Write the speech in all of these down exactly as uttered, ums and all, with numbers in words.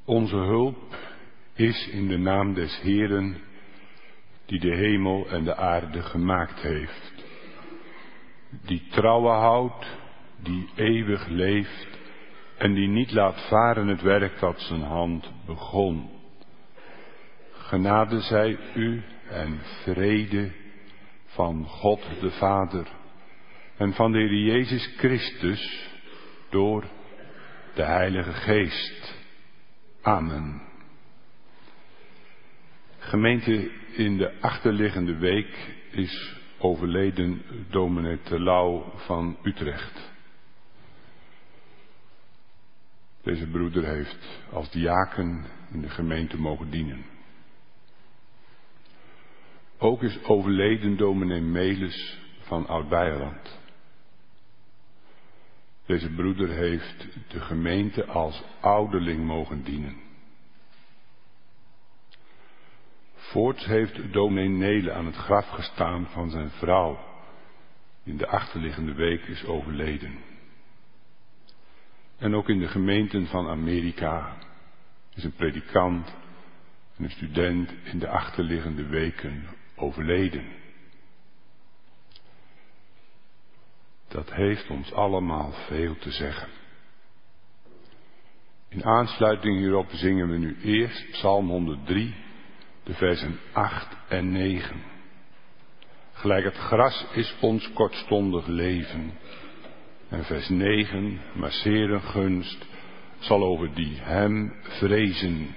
Onze hulp is in de naam des Heeren, die de hemel en de aarde gemaakt heeft. Die trouwe houdt, die eeuwig leeft en die niet laat varen het werk dat zijn hand begon. Genade zij u en vrede van God de Vader en van de Heer Jezus Christus door de Heilige Geest. Amen. Gemeente, in de achterliggende week is overleden dominee Terlouw van Utrecht. Deze broeder heeft als diaken in de gemeente mogen dienen. Ook is overleden dominee Melis van Oud-Beijerland. Deze broeder heeft de gemeente als ouderling mogen dienen. Voorts heeft dominee Nele aan het graf gestaan van zijn vrouw, die in de achterliggende week is overleden. En ook in de gemeenten van Amerika is een predikant en een student in de achterliggende weken overleden. Dat heeft ons allemaal veel te zeggen. In aansluiting hierop zingen we nu eerst Psalm honderddrie, de versen acht en negen. Gelijk het gras is ons kortstondig leven. En vers negen, maar zeer een gunst zal over die hem vrezen.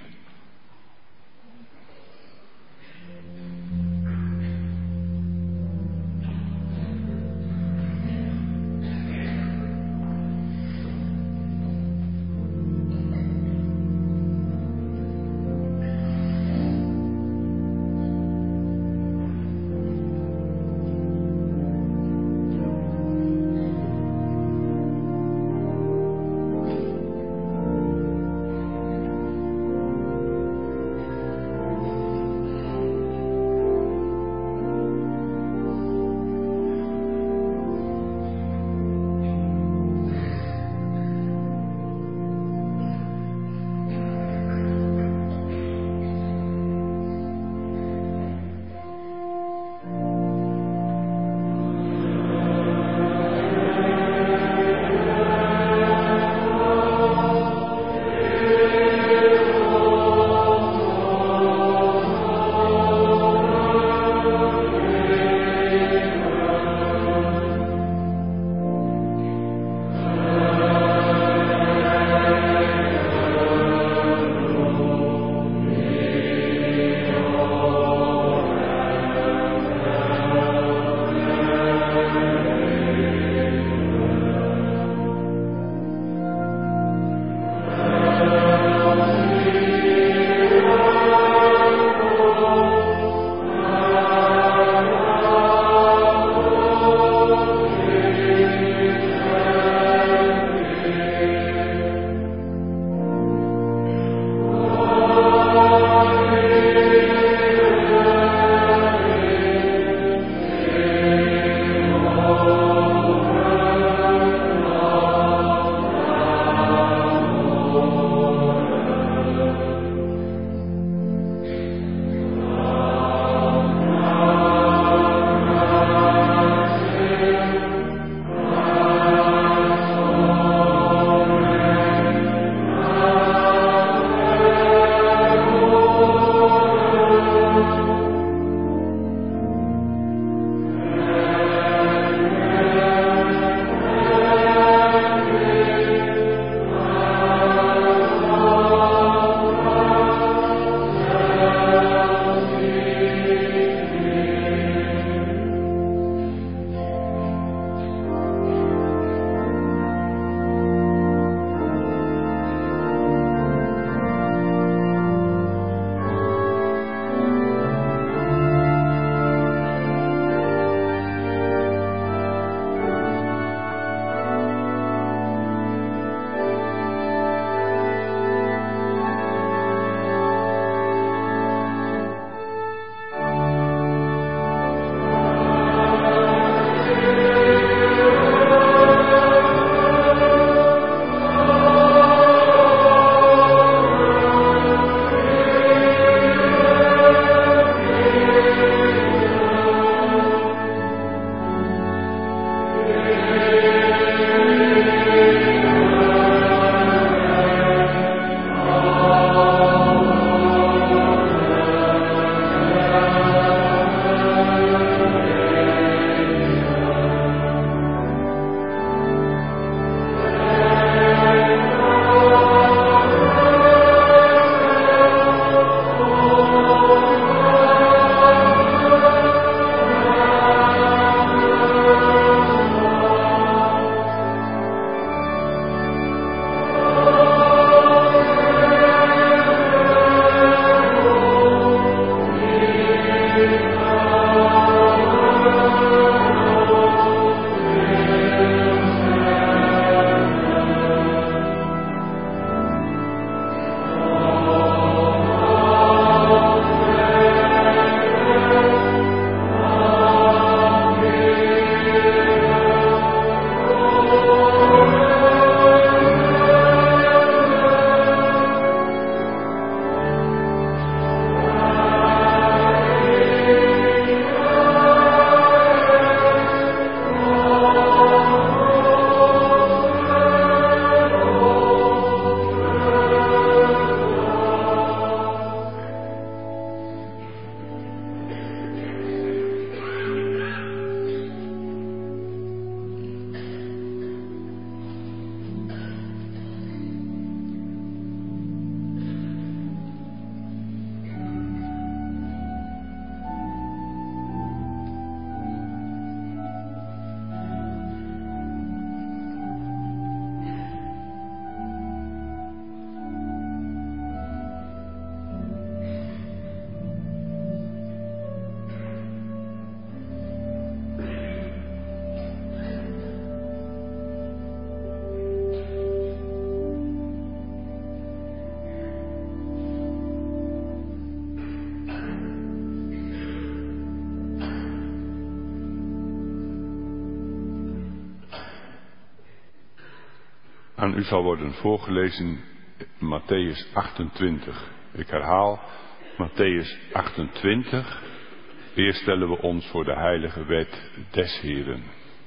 aan u zal worden voorgelezen Mattheüs achtentwintig. Ik herhaal, Mattheüs achtentwintig. Eerst stellen we ons voor de heilige wet des Heeren.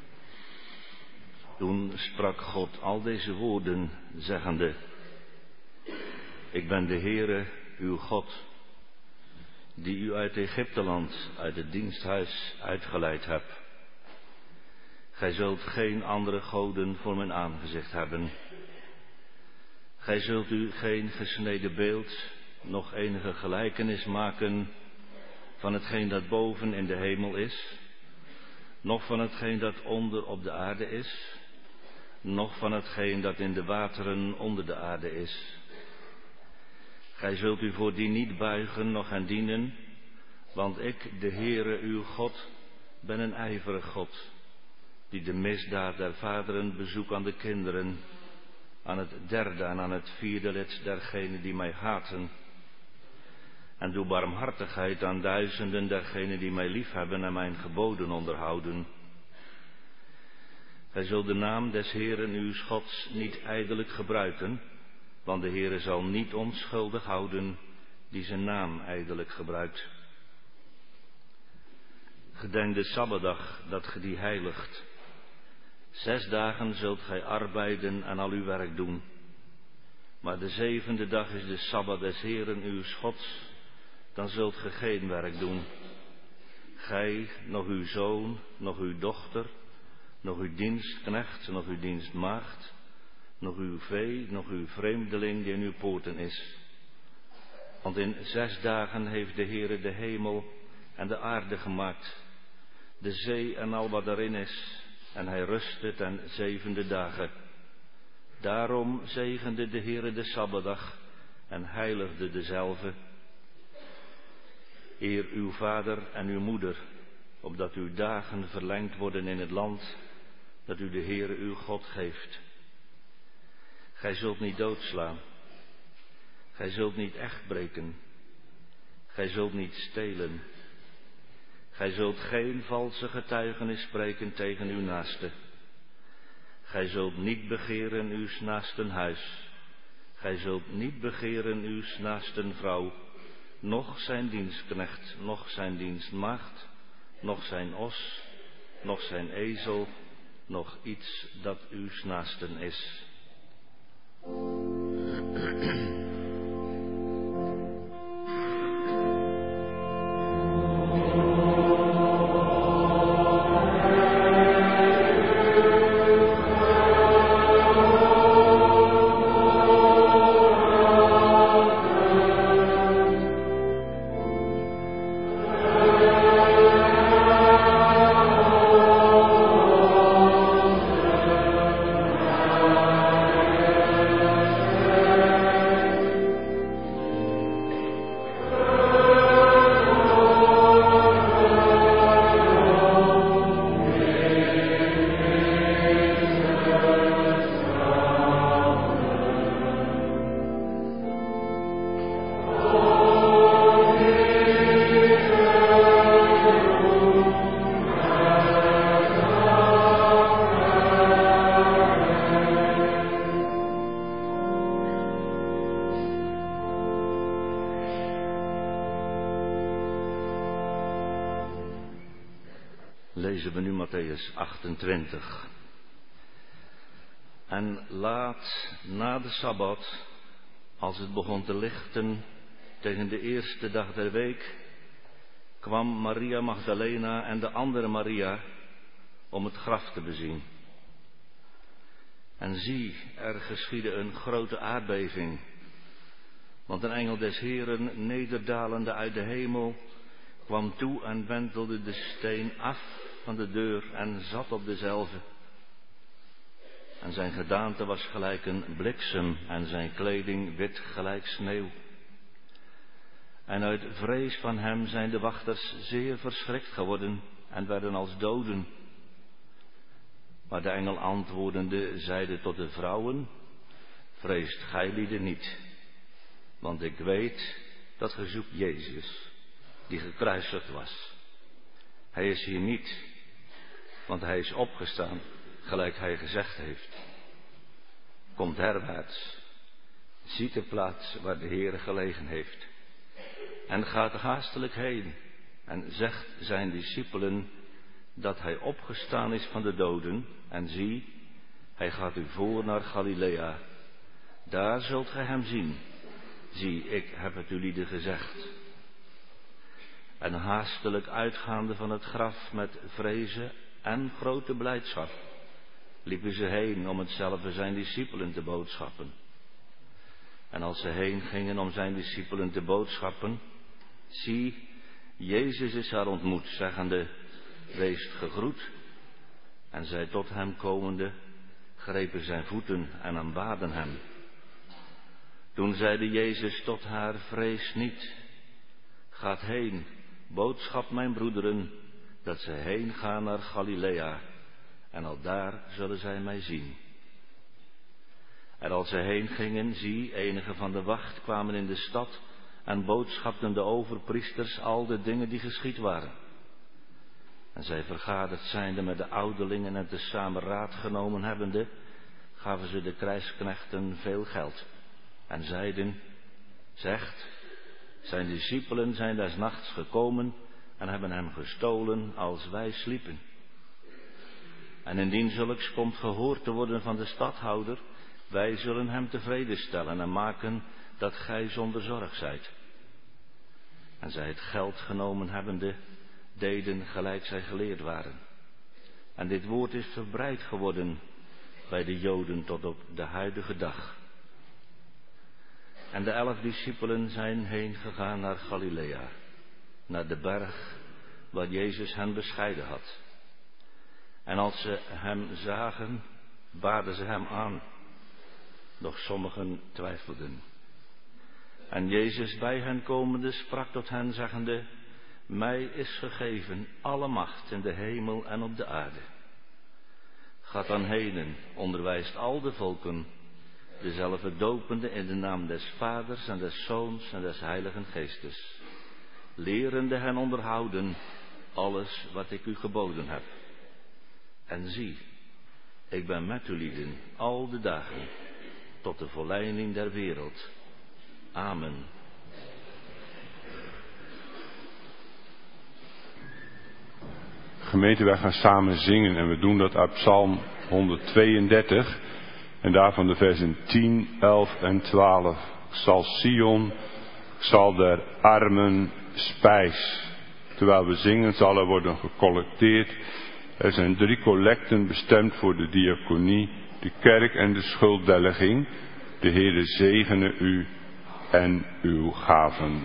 Toen sprak God al deze woorden, zeggende: Ik ben de Heere, uw God, die u uit Egypteland, uit het diensthuis uitgeleid heb. Gij zult geen andere goden voor mijn aangezicht hebben. Gij zult u geen gesneden beeld, noch enige gelijkenis maken van hetgeen dat boven in de hemel is, noch van hetgeen dat onder op de aarde is, noch van hetgeen dat in de wateren onder de aarde is. Gij zult u voor die niet buigen, noch hen dienen, want ik, de Heere uw God, ben een ijverig God, die de misdaad der vaderen bezoek aan de kinderen, aan het derde en aan het vierde lid dergenen die mij haten, en doe barmhartigheid aan duizenden dergenen die mij liefhebben en mijn geboden onderhouden. Gij zult de naam des Heeren uw Gods niet ijdelijk gebruiken, want de Heere zal niet onschuldig houden die zijn naam ijdelijk gebruikt. Gedenk de Sabbatdag, dat ge die heiligt. Zes dagen zult gij arbeiden en al uw werk doen. Maar de zevende dag is de Sabbat des Heeren uw Gods, dan zult ge geen werk doen. Gij, nog uw zoon, nog uw dochter, nog uw dienstknecht, nog uw dienstmaagd, nog uw vee, nog uw vreemdeling die in uw poorten is. Want in zes dagen heeft de Heere de hemel en de aarde gemaakt, de zee en al wat daarin is, en hij rustte ten zevende dagen. Daarom zegende de Heere de Sabbatdag en heiligde dezelve. Eer uw vader en uw moeder, opdat uw dagen verlengd worden in het land dat u de Heere uw God geeft. Gij zult niet doodslaan. Gij zult niet echt breken. Gij zult niet stelen. Gij zult geen valse getuigenis spreken tegen uw naaste. Gij zult niet begeren uw naasten huis. Gij zult niet begeren uw naasten vrouw, noch zijn dienstknecht, noch zijn dienstmaagd, noch zijn os, noch zijn ezel, noch iets dat uw naasten is. Lezen we nu Mattheüs achtentwintig. En laat na de Sabbat, als het begon te lichten tegen de eerste dag der week, kwam Maria Magdalena en de andere Maria om het graf te bezien. En zie, er geschiedde een grote aardbeving, want een engel des Heeren, nederdalende uit de hemel, kwam toe en wentelde de steen af van de deur en zat op dezelve. En zijn gedaante was gelijk een bliksem en zijn kleding wit gelijk sneeuw. En uit vrees van hem zijn de wachters zeer verschrikt geworden en werden als doden. Maar de engel antwoordende zeide tot de vrouwen: vreest gijlieden niet, want ik weet dat ge zoekt Jezus, die gekruisigd was. Hij is hier niet, want hij is opgestaan, gelijk hij gezegd heeft. komt herwaarts, ziet de plaats waar de Heere gelegen heeft, en gaat haastelijk heen en zegt zijn discipelen dat hij opgestaan is van de doden, en zie, hij gaat u voor naar Galilea. Daar zult gij hem zien. Zie, ik heb het u lieden gezegd. En haastelijk uitgaande van het graf met vrezen en grote blijdschap, liepen ze heen om hetzelfde zijn discipelen te boodschappen. En als ze heen gingen om zijn discipelen te boodschappen, zie, Jezus is haar ontmoet, zeggende, weest gegroet. En zij tot hem komende, grepen zijn voeten en aanbaden hem. Toen zeide Jezus tot haar, vrees niet, gaat heen, boodschap mijn broederen, dat zij heen gaan naar Galilea, en al daar zullen zij mij zien. En als zij heen gingen, zie, enige van de wacht kwamen in de stad en boodschapten de overpriesters al de dingen die geschied waren. En zij vergaderd zijnde met de ouderlingen en tezamen raad genomen hebbende, gaven ze de krijgsknechten veel geld en zeiden, zegt, zijn discipelen zijn des nachts gekomen en hebben hem gestolen als wij sliepen. En indien zulks komt gehoord te worden van de stadhouder, wij zullen hem tevreden stellen en maken dat gij zonder zorg zijt. En zij het geld genomen hebbende, deden gelijk zij geleerd waren. En dit woord is verbreid geworden bij de Joden tot op de huidige dag. En de elf discipelen zijn heen gegaan naar Galilea, naar de berg waar Jezus hen bescheiden had. En als ze hem zagen, baden ze hem aan. Doch sommigen twijfelden. En Jezus bij hen komende sprak tot hen, zeggende, mij is gegeven alle macht in de hemel en op de aarde. Gaat dan henen, onderwijst al de volken, dezelfde dopende in de naam des Vaders en des Zoons en des Heiligen Geestes, lerende hen onderhouden alles wat ik u geboden heb. En zie, ik ben met u lieden al de dagen, tot de volleinding der wereld. Amen. Gemeente, wij gaan samen zingen en we doen dat uit Psalm honderdtweeëndertig en daarvan de versen tien, elf en twaalf. Ik zal Sion, ik zal der armen spijs. Terwijl we zingen zal er worden gecollecteerd. Er zijn drie collecten bestemd voor de diaconie, de kerk en de schulddelging. De Heere zegene u en uw gaven.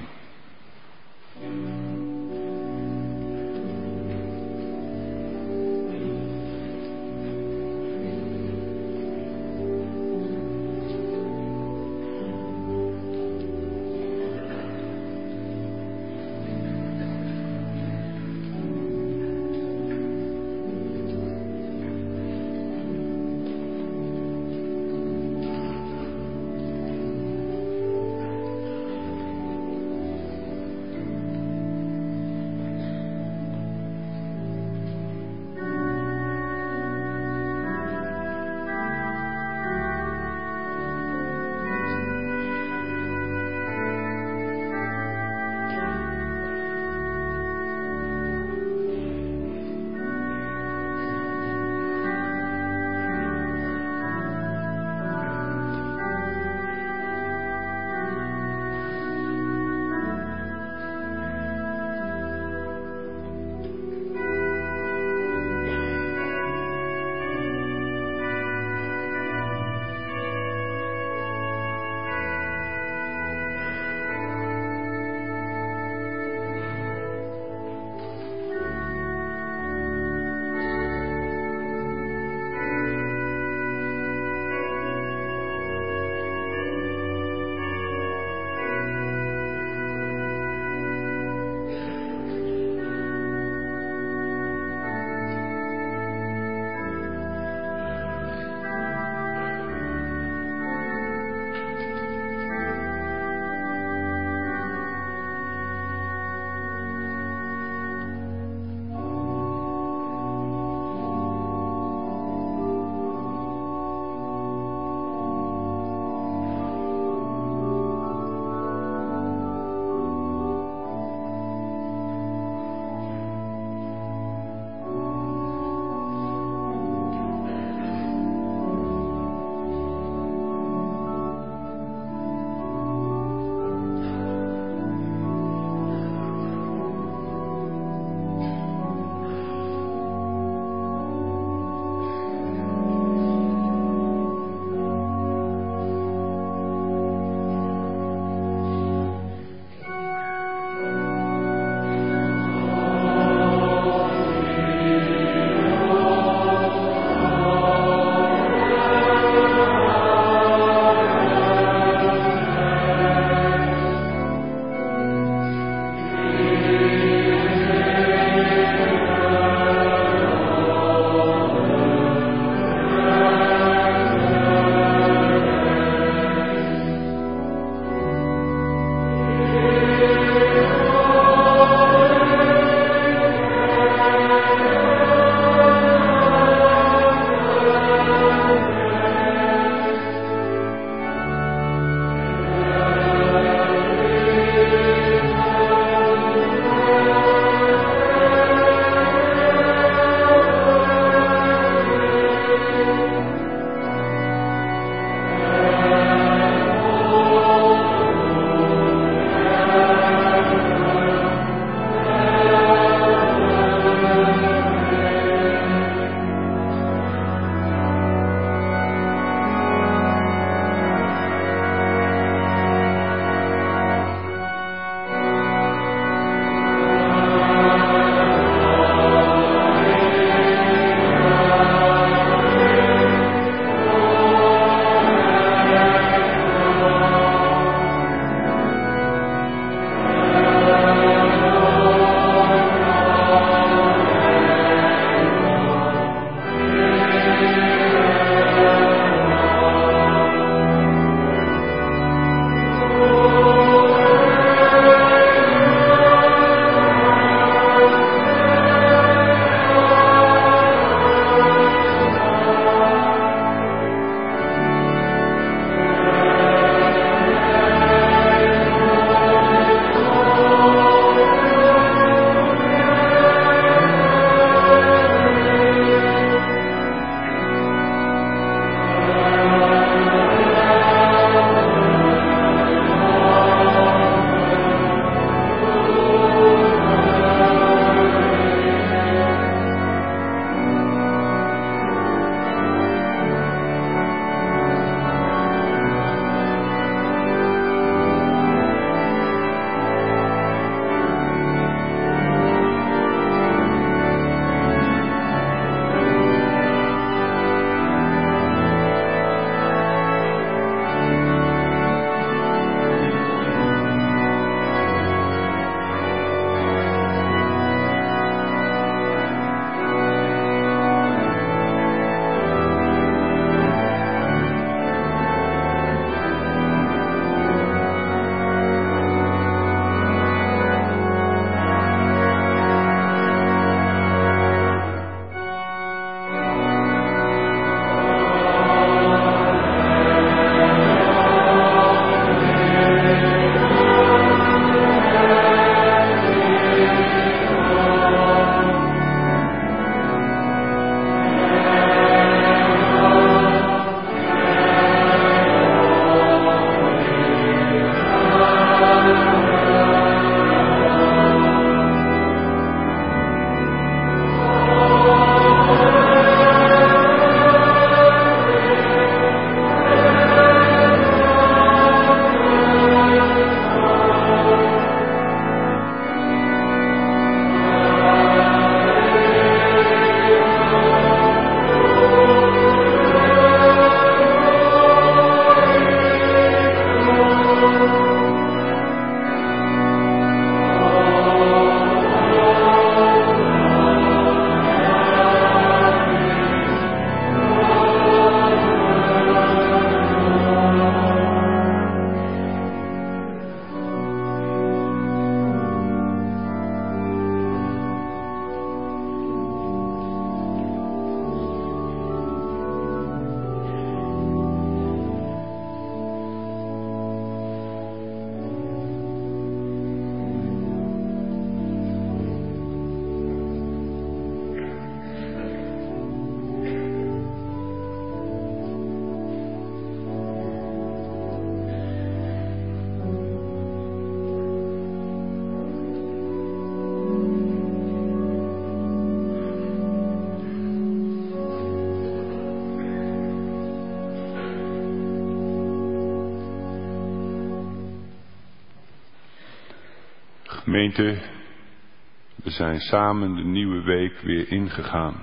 Gemeente, we zijn samen de nieuwe week weer ingegaan.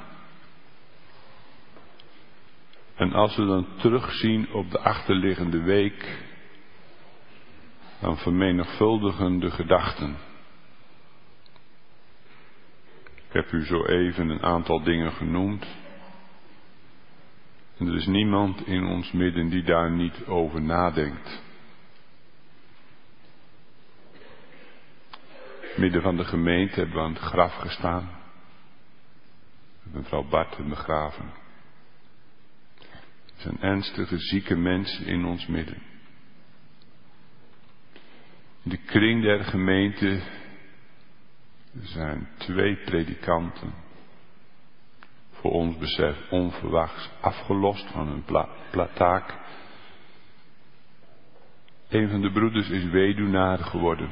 En als we dan terugzien op de achterliggende week, dan vermenigvuldigen de gedachten. Ik heb u zo even een aantal dingen genoemd. En er is niemand in ons midden die daar niet over nadenkt. Midden van de gemeente hebben we aan het graf gestaan. We hebben mevrouw Bart begraven. Er zijn ernstige zieke mensen in ons midden. In de kring der gemeente zijn twee predikanten, voor ons besef onverwachts afgelost van hun pla- pla- taak. Een van de broeders is weduwnaar geworden.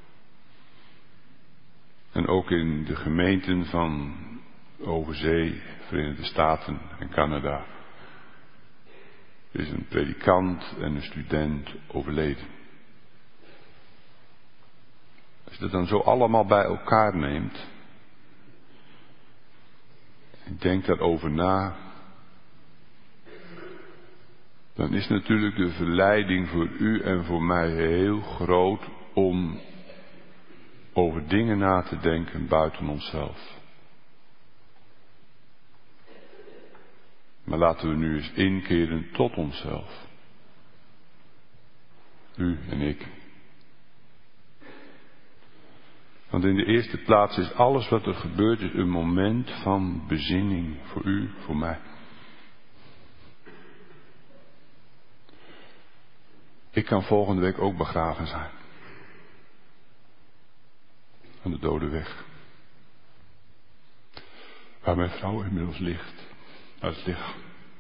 En ook in de gemeenten van Overzee, Verenigde Staten en Canada is een predikant en een student overleden. Als je dat dan zo allemaal bij elkaar neemt, en denkt daarover na, dan is natuurlijk de verleiding voor u en voor mij heel groot om over dingen na te denken buiten onszelf. Maar laten we nu eens inkeren tot onszelf. U en ik. Want in de eerste plaats is alles wat er gebeurt is een moment van bezinning voor u, voor mij. Ik kan volgende week ook begraven zijn. Aan de dode weg. Waar mijn vrouw inmiddels ligt. Uit het lichaam.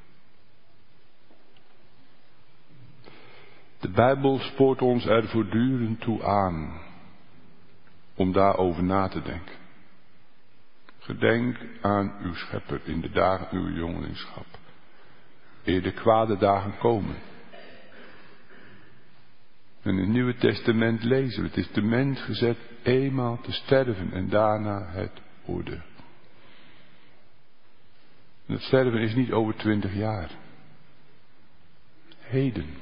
De Bijbel spoort ons er voortdurend toe aan om daarover na te denken. Gedenk aan uw schepper in de dagen uw jongelingschap. Eer de kwade dagen komen. En in het Nieuwe Testament lezen we, het is de mens gezet eenmaal te sterven en daarna het oordeel. En het sterven is niet over twintig jaar. Heden.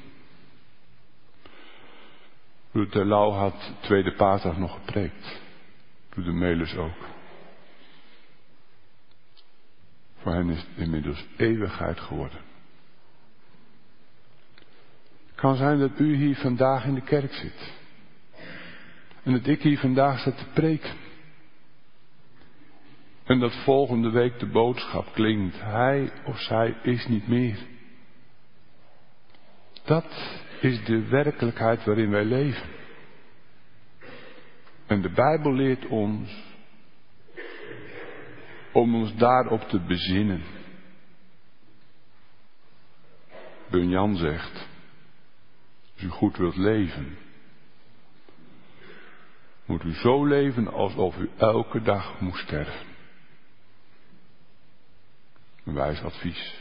Broeder Terlouw had tweede paasdag nog gepreekt. Broeder Melers ook. Voor hen is het inmiddels eeuwigheid geworden. Het kan zijn dat u hier vandaag in de kerk zit. En dat ik hier vandaag zit te preken. En dat volgende week de boodschap klinkt. Hij of zij is niet meer. Dat is de werkelijkheid waarin wij leven. En de Bijbel leert ons om ons daarop te bezinnen. Bunyan zegt, als u goed wilt leven, moet u zo leven alsof u elke dag moest sterven. Een wijs advies.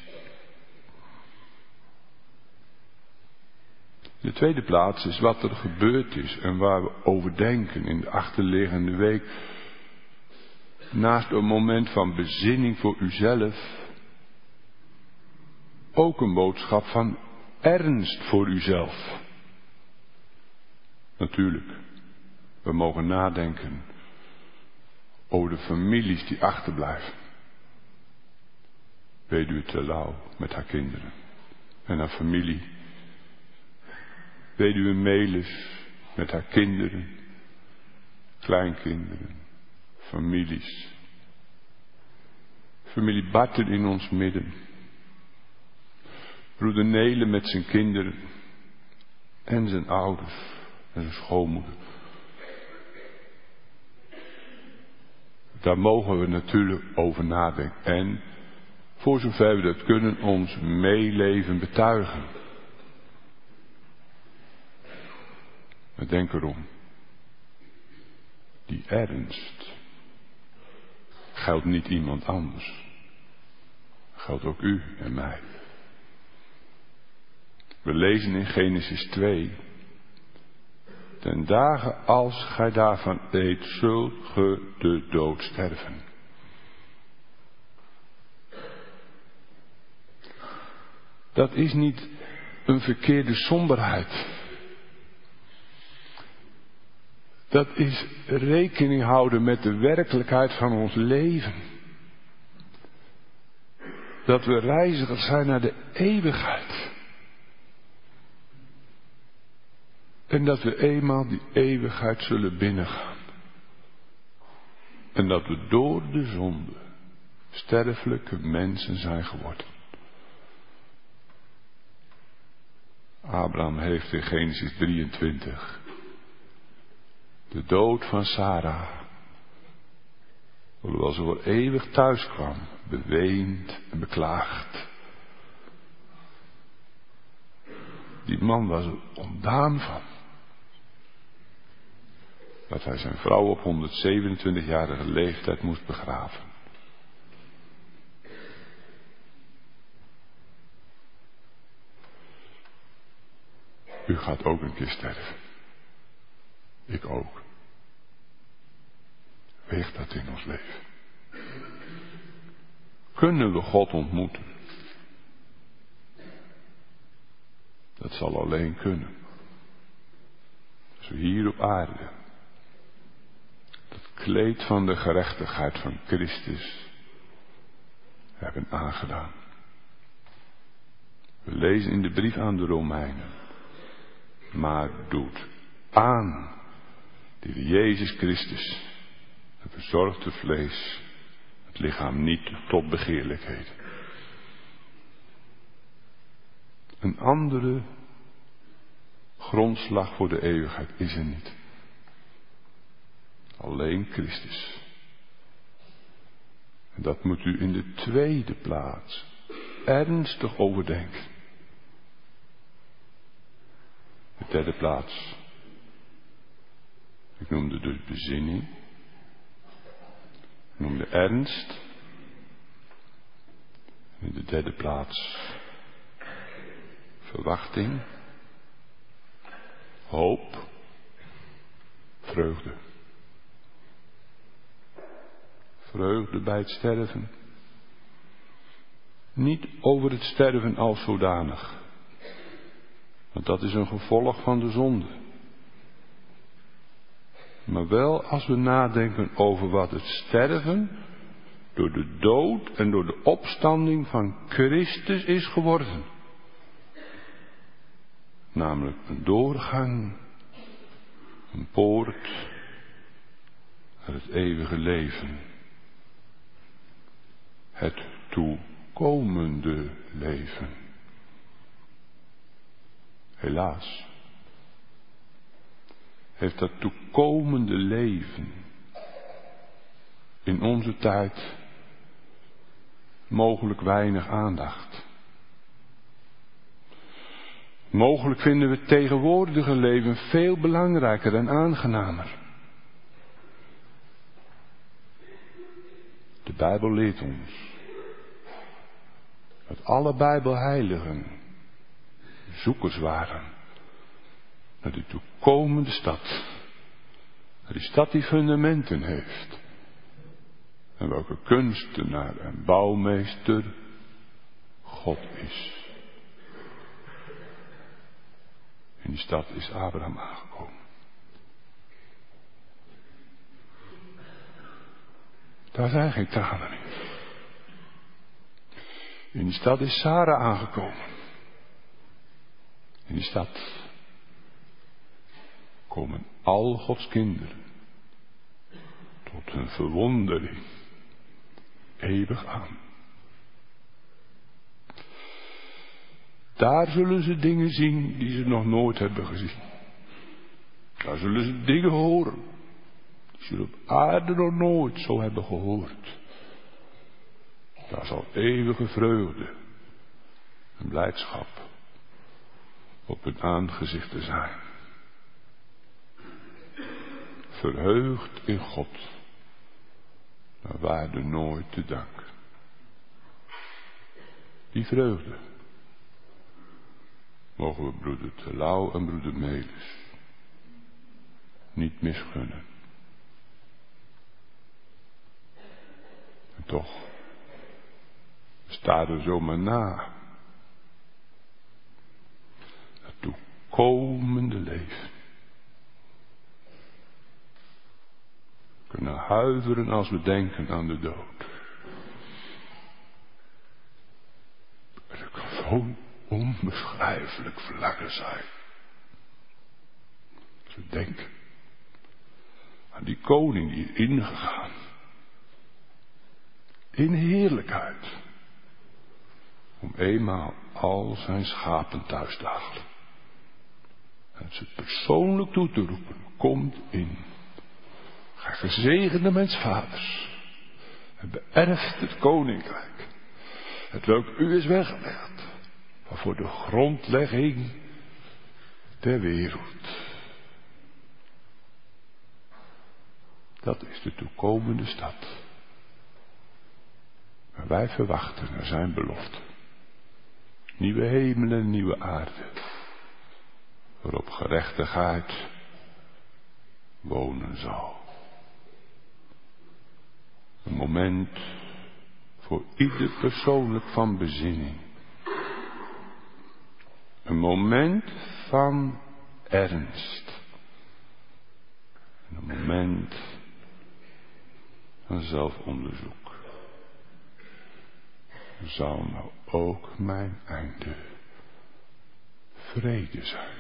In de tweede plaats is wat er gebeurd is en waar we over denken in de achterliggende week. Naast een moment van bezinning voor uzelf, ook een boodschap van ernst voor uzelf. Natuurlijk, we mogen nadenken over de families die achterblijven. Weduwe Terlouw met haar kinderen en haar familie. Weduwe Melis met haar kinderen, kleinkinderen, families. Familie Barten in ons midden. Broeder Nelen met zijn kinderen en zijn ouders en zijn schoonmoeder. Daar mogen we natuurlijk over nadenken. En voor zover we dat kunnen, ons meeleven betuigen. Maar denk erom. Die ernst geldt niet iemand anders. Geldt ook u en mij. We lezen in Genesis twee ten dagen als gij daarvan eet, zult ge de dood sterven. Dat is niet een verkeerde somberheid. Dat is rekening houden met de werkelijkheid van ons leven. Dat we reizigers zijn naar de eeuwigheid. En dat we eenmaal die eeuwigheid zullen binnengaan. En dat we door de zonde sterfelijke mensen zijn geworden. Abraham heeft in Genesis drieëntwintig de dood van Sarah, hoewel ze voor eeuwig thuis kwam, beweend en beklaagd. Die man was er ontdaan van. Dat hij zijn vrouw op honderdzevenentwintigjarige leeftijd moest begraven. U gaat ook een keer sterven. Ik ook. Weegt dat in ons leven? Kunnen we God ontmoeten? Dat zal alleen kunnen. Als we hier op aarde dat kleed van de gerechtigheid van Christus hebben aangedaan. We lezen in de brief aan de Romeinen. Maar doet aan die Jezus Christus, het verzorgde vlees, het lichaam niet tot begeerlijkheden. Een andere grondslag voor de eeuwigheid is er niet. Alleen Christus. En dat moet u in de tweede plaats ernstig overdenken. De derde plaats. Ik noemde dus bezinning. Ik noemde ernst. En in de derde plaats verwachting. Hoop. Vreugde. Vreugde bij het sterven. Niet over het sterven als zodanig. Want dat is een gevolg van de zonde. Maar wel als we nadenken over wat het sterven door de dood en door de opstanding van Christus is geworden. Namelijk een doorgang, een poort naar het eeuwige leven. Het toekomende leven. Helaas heeft dat toekomende leven in onze tijd mogelijk weinig aandacht. Mogelijk vinden we het tegenwoordige leven veel belangrijker en aangenamer. De Bijbel leert ons dat alle Bijbelheiligen zoekers waren naar die toekomende stad. Naar die stad die fundamenten heeft. En welke kunstenaar en bouwmeester God is. In die stad is Abraham aangekomen. Daar zijn geen tranen in. In die stad is Sarah aangekomen. In die stad komen al Gods kinderen tot hun verwondering eeuwig aan. Daar zullen ze dingen zien die ze nog nooit hebben gezien. Daar zullen ze dingen horen die ze op aarde nog nooit zo hebben gehoord. Daar zal eeuwige vreugde en blijdschap op hun aangezichten zijn. Verheugd in God, naar waarde nooit te danken. Die vreugde mogen we broeder Terlouw en broeder Melis niet misgunnen. En toch staat er zomaar na. Het toekomende leven. We kunnen huiveren als we denken aan de dood. Het kan zo'n onbeschrijfelijk verlangen zijn. Als we denken aan die koning die is ingegaan. In heerlijkheid. Om eenmaal al zijn schapen thuis te halen. En ze persoonlijk toe te roepen. Komt in. Ga gezegende mens vaders. En beërft het koninkrijk. Het welk u is weggelegd. Maar voor de grondlegging der wereld. Dat is de toekomende stad. Maar wij verwachten naar zijn belofte. Nieuwe hemelen en nieuwe aarde. Waarop gerechtigheid wonen zal. Een moment voor ieder persoonlijk van bezinning. Een moment van ernst. Een moment van zelfonderzoek. Zal nou ook mijn einde vrede zijn?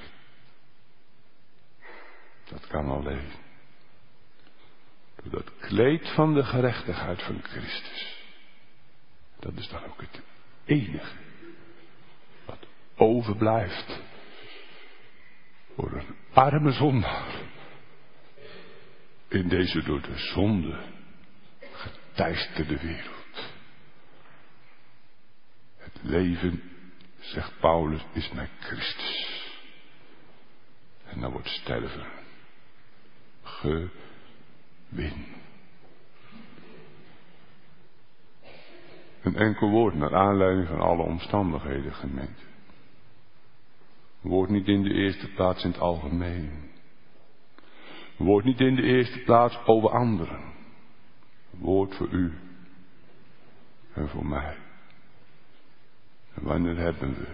Dat kan alleen door dat kleed van de gerechtigheid van Christus. Dat is dan ook het enige wat overblijft voor een arme zondaar in deze door de zonde geteisterde wereld. Het leven, zegt Paulus, is met Christus. En dan wordt sterven gewin. Een enkel woord naar aanleiding van alle omstandigheden, gemeente. Een woord niet in de eerste plaats in het algemeen. Een woord niet in de eerste plaats over anderen. Een woord voor u en voor mij. En wanneer hebben we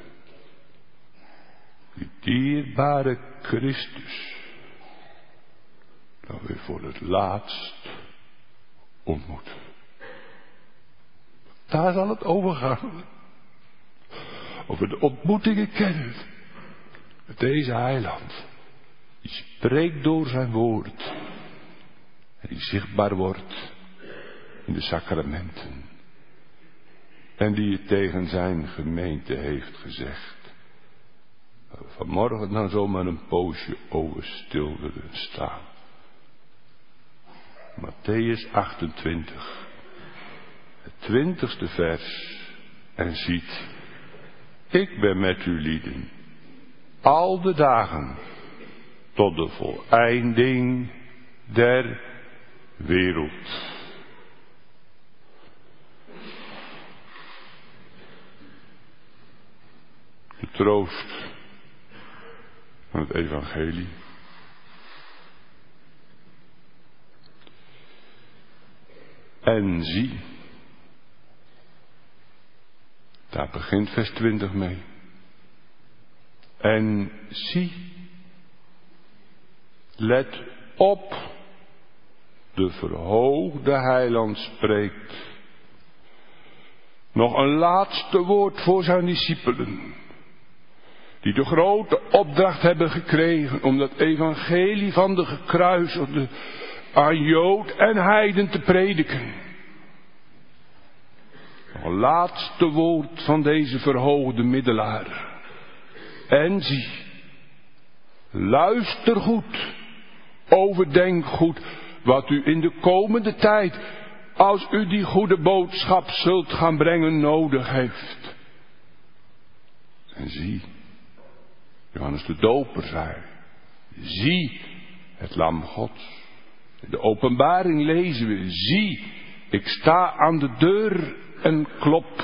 die dierbare Christus dan weer voor het laatst ontmoet? Daar zal het over gaan. Over de ontmoetingen kennen met deze heiland. Die spreekt door zijn woord. En die zichtbaar wordt in de sacramenten. En die het tegen zijn gemeente heeft gezegd. Waar we vanmorgen dan zomaar een poosje over stil willen staan. Mattheüs achtentwintig. Het twintigste vers. En ziet. Ik ben met u lieden. Al de dagen. Tot de voleinding der wereld. De troost van het evangelie. En zie, daar begint vers twintig mee. En zie, let op, de verhoogde heiland spreekt. Nog een laatste woord voor zijn discipelen. Die de grote opdracht hebben gekregen om dat evangelie van de gekruisigde aan Jood en heiden te prediken. Nog een laatste woord van deze verhoogde middelaar. En zie, luister goed, overdenk goed wat u in de komende tijd, als u die goede boodschap zult gaan brengen, nodig heeft. En zie, Johannes de Doper zei, zie het lam Gods. In de openbaring lezen we, zie, ik sta aan de deur en klop.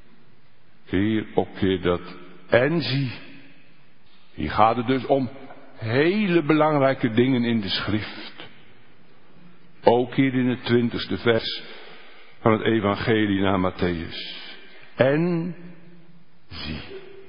Keer op keer dat en zie. Hier gaat het dus om hele belangrijke dingen in de schrift. Ook hier in het twintigste vers van het evangelie naar Mattheüs. En zie.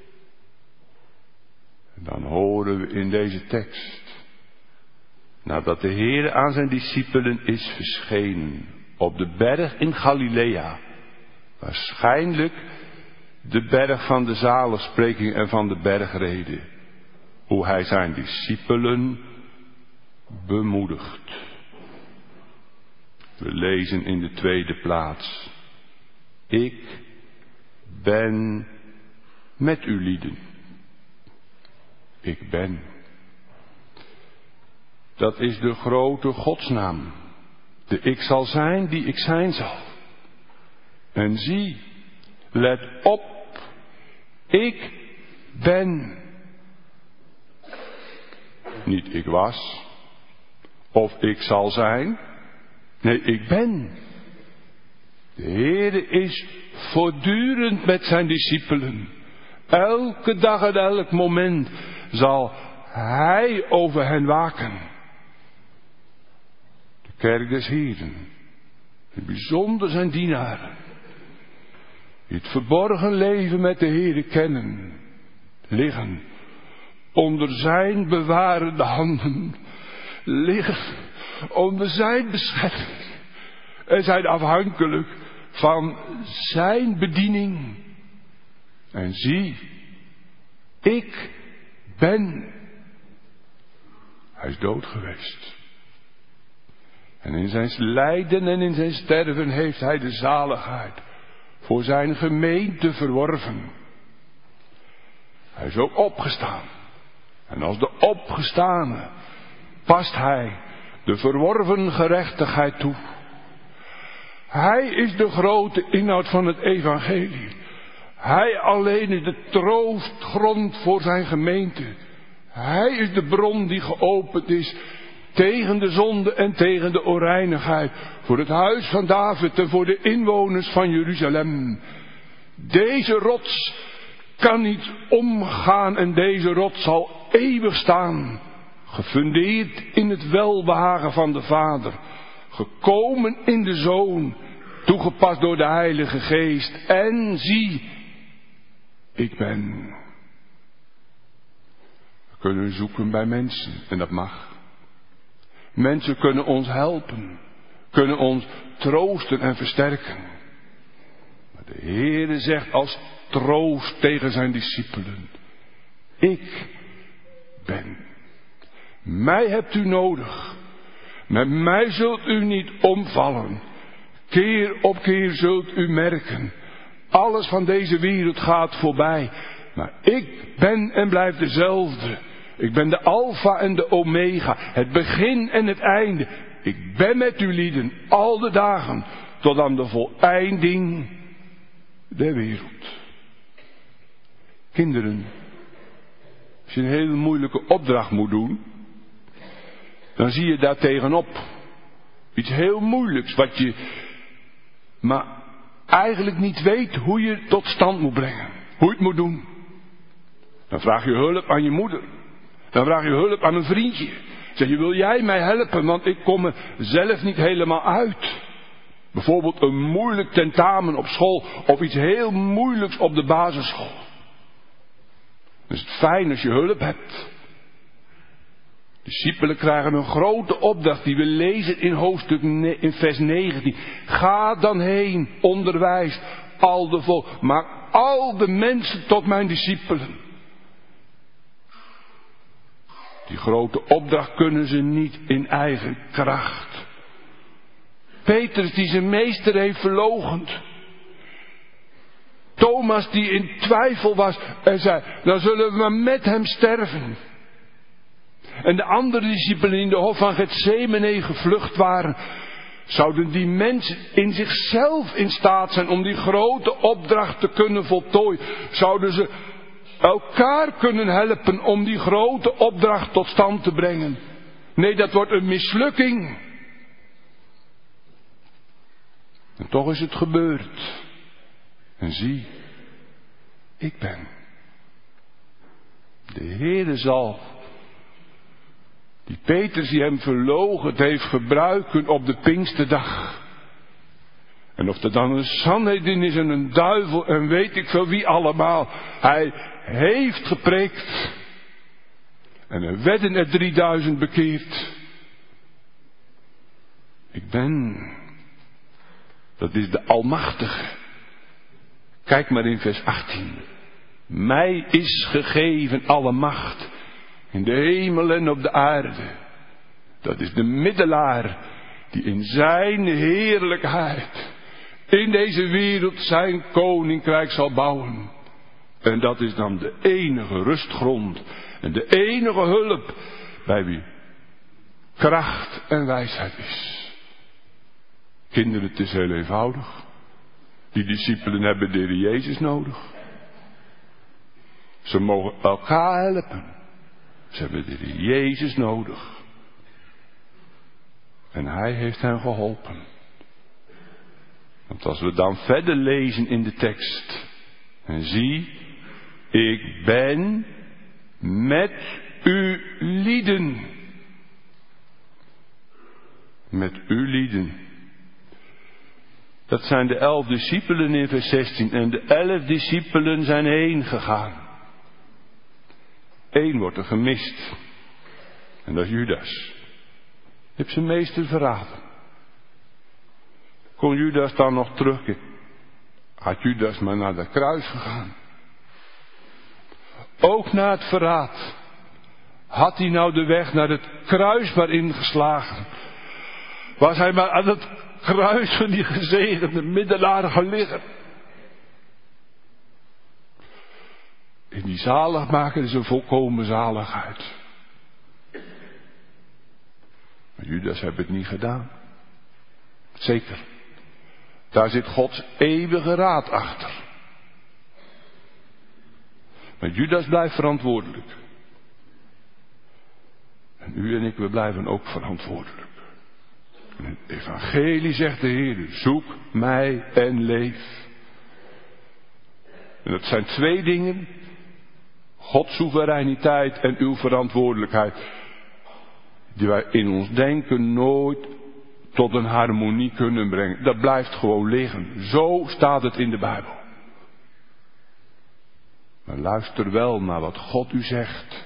En dan horen we in deze tekst. Nadat de Heer aan zijn discipelen is verschenen op de berg in Galilea. Waarschijnlijk de berg van de zaligspreking en van de bergrede. Hoe hij zijn discipelen bemoedigt. We lezen in de tweede plaats. Ik ben met u lieden. Ik ben. Dat is de grote godsnaam. De ik zal zijn die ik zijn zal. En zie, let op. Ik ben. Niet ik was. Of ik zal zijn. Nee, ik ben. De Heere is voortdurend met zijn discipelen. Elke dag en elk moment zal hij over hen waken. De kerk des Heeren. In bijzonder zijn dienaren. Die het verborgen leven met de Heere kennen. Liggen onder zijn bewarende handen. Liggen onder zijn bescherming. En zijn afhankelijk van zijn bediening. En zie, ik ben. Hij is dood geweest. En in zijn lijden en in zijn sterven heeft hij de zaligheid voor zijn gemeente verworven. Hij is ook opgestaan. En als de opgestane past hij de verworven gerechtigheid toe. Hij is de grote inhoud van het evangelie. Hij alleen is de troostgrond voor zijn gemeente. Hij is de bron die geopend is tegen de zonde en tegen de onreinigheid. Voor het huis van David en voor de inwoners van Jeruzalem. Deze rots kan niet omgaan en deze rots zal eeuwig staan. Gefundeerd in het welbehagen van de Vader. Gekomen in de Zoon. Toegepast door de Heilige Geest. En zie, ik ben. We kunnen zoeken bij mensen. En dat mag. Mensen kunnen ons helpen. Kunnen ons troosten en versterken. Maar de Heere zegt als troost tegen zijn discipelen. Ik ben. Mij hebt u nodig. Met mij zult u niet omvallen. Keer op keer zult u merken. Alles van deze wereld gaat voorbij. Maar ik ben en blijf dezelfde. Ik ben de Alpha en de Omega. Het begin en het einde. Ik ben met u lieden. Al de dagen. Tot aan de voleinding der wereld. Kinderen. Als je een hele moeilijke opdracht moet doen. Dan zie je daar tegenop. Iets heel moeilijks. Wat je maar eigenlijk niet weet hoe je het tot stand moet brengen. Hoe je het moet doen. Dan vraag je hulp aan je moeder. Dan vraag je hulp aan een vriendje. Zeg je, wil jij mij helpen? Want ik kom er zelf niet helemaal uit. Bijvoorbeeld een moeilijk tentamen op school. Of iets heel moeilijks op de basisschool. Dan is het fijn als je hulp hebt. Discipelen krijgen een grote opdracht die we lezen in hoofdstuk ne- in vers negentien. Ga dan heen, onderwijs al de volk, maak al de mensen tot mijn discipelen. Die grote opdracht kunnen ze niet in eigen kracht. Petrus die zijn meester heeft verloochend. Thomas die in twijfel was en zei, dan zullen we maar met hem sterven. En de andere discipelen in de hof van Getsemane gevlucht waren. Zouden die mensen in zichzelf in staat zijn om die grote opdracht te kunnen voltooien? Zouden ze elkaar kunnen helpen om die grote opdracht tot stand te brengen? Nee, dat wordt een mislukking. En toch is het gebeurd. En zie, ik ben. De Heere zal Die Petrus die hem verloochend heeft gebruiken op de Pinksterdag. En of er dan een Sanhedrin is en een duivel en weet ik veel wie allemaal. Hij heeft gepreekt. En er werden er drieduizend bekeerd. Ik ben. Dat is de Almachtige. Kijk maar in vers achttien. Mij is gegeven alle macht. In de hemel en op de aarde. Dat is de middelaar. Die in zijn heerlijkheid. In deze wereld zijn koninkrijk zal bouwen. En dat is dan de enige rustgrond. En de enige hulp. Bij wie kracht en wijsheid is. Kinderen, het is heel eenvoudig. Die discipelen hebben de Heer Jezus nodig. Ze mogen elkaar helpen. Ze hebben de Heer Jezus nodig. En Hij heeft hen geholpen. Want als we dan verder lezen in de tekst. En zie, ik ben met u lieden. Met u lieden. Dat zijn de elf discipelen in vers zestien. En de elf discipelen zijn heen gegaan. Eén wordt er gemist. En dat is Judas. Die heeft zijn meester verraden. Kon Judas dan nog terugkeren? Had Judas maar naar het kruis gegaan. Ook na het verraad. Had hij nou de weg naar het kruis maar ingeslagen. Was hij maar aan het kruis van die gezegende middelaar gaan liggen. In die zaligmaker is een volkomen zaligheid. Maar Judas heeft het niet gedaan. Zeker. Daar zit Gods eeuwige raad achter. Maar Judas blijft verantwoordelijk. En u en ik, we blijven ook verantwoordelijk. In het evangelie zegt de Heer, zoek mij en leef. En dat zijn twee dingen. Gods soevereiniteit en uw verantwoordelijkheid. Die wij in ons denken nooit tot een harmonie kunnen brengen. Dat blijft gewoon liggen. Zo staat het in de Bijbel. Maar luister wel naar wat God u zegt.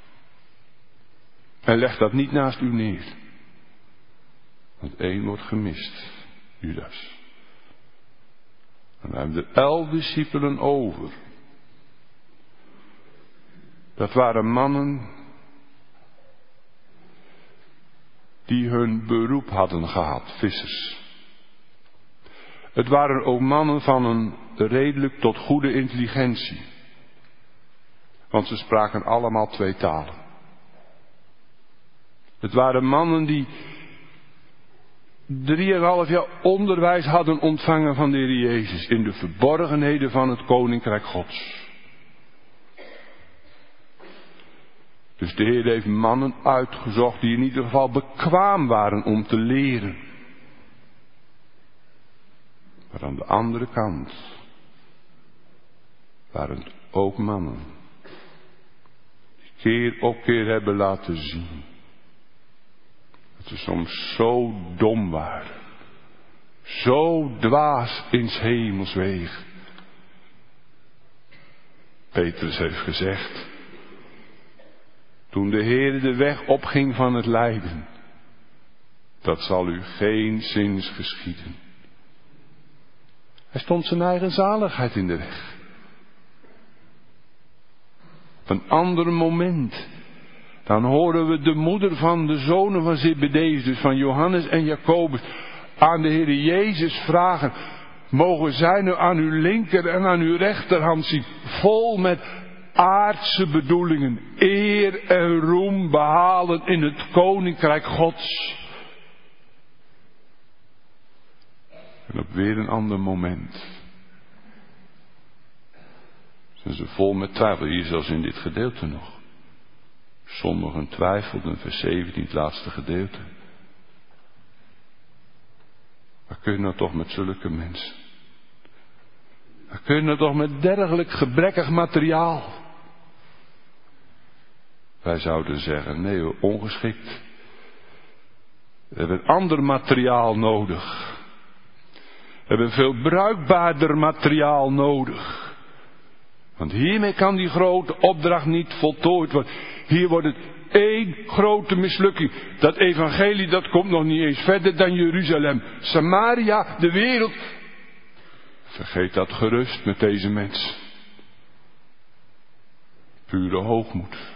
En leg dat niet naast u neer. Want één wordt gemist. Judas. En we hebben er elf discipelen over. Dat waren mannen die hun beroep hadden gehad, vissers. Het waren ook mannen van een redelijk tot goede intelligentie. Want ze spraken allemaal twee talen. Het waren mannen die drieënhalf jaar onderwijs hadden ontvangen van de Heer Jezus in de verborgenheden van het Koninkrijk Gods. Dus de Heer heeft mannen uitgezocht die in ieder geval bekwaam waren om te leren. Maar aan de andere kant waren het ook mannen die keer op keer hebben laten zien dat ze soms zo dom waren, zo dwaas in 's hemels wegen. Petrus heeft gezegd, toen de Heer de weg opging van het lijden, dat zal u geenszins geschieden. Hij stond zijn eigen zaligheid in de weg. Op een ander moment, dan horen we de moeder van de zonen van Zebedeus, dus van Johannes en Jacobus, aan de Heer Jezus vragen, mogen zij nu aan uw linker en aan uw rechterhand zien, vol met aardse bedoelingen, eer en roem behalen in het Koninkrijk Gods. En op weer een ander moment zijn ze vol met twijfel, hier zelfs in dit gedeelte nog. Sommigen twijfelden, vers zeventien, het laatste gedeelte. Waar kun je nou toch met zulke mensen? Waar kun je nou toch met dergelijk gebrekkig materiaal? Wij zouden zeggen, nee hoor, ongeschikt. We hebben ander materiaal nodig. We hebben veel bruikbaarder materiaal nodig. Want hiermee kan die grote opdracht niet voltooid worden. Hier wordt het één grote mislukking. Dat evangelie, dat komt nog niet eens verder dan Jeruzalem. Samaria, de wereld. Vergeet dat gerust met deze mensen. Pure hoogmoed.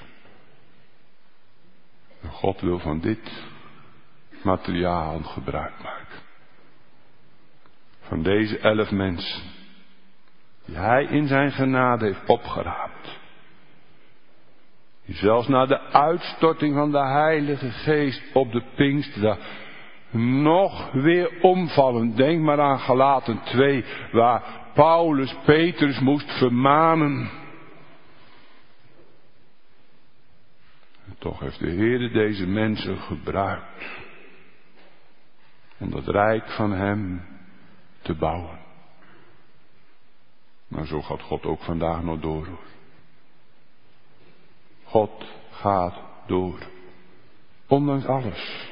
En God wil van dit materiaal gebruik maken. Van deze elf mensen. Die hij in zijn genade heeft opgeraapt. Die zelfs na de uitstorting van de Heilige Geest op de Pinksterdag nog weer omvallen. Denk maar aan Galaten twee, waar Paulus Petrus moest vermanen. En toch heeft de Heer deze mensen gebruikt om het rijk van hem te bouwen. Maar zo gaat God ook vandaag nog door. God gaat door. Ondanks alles.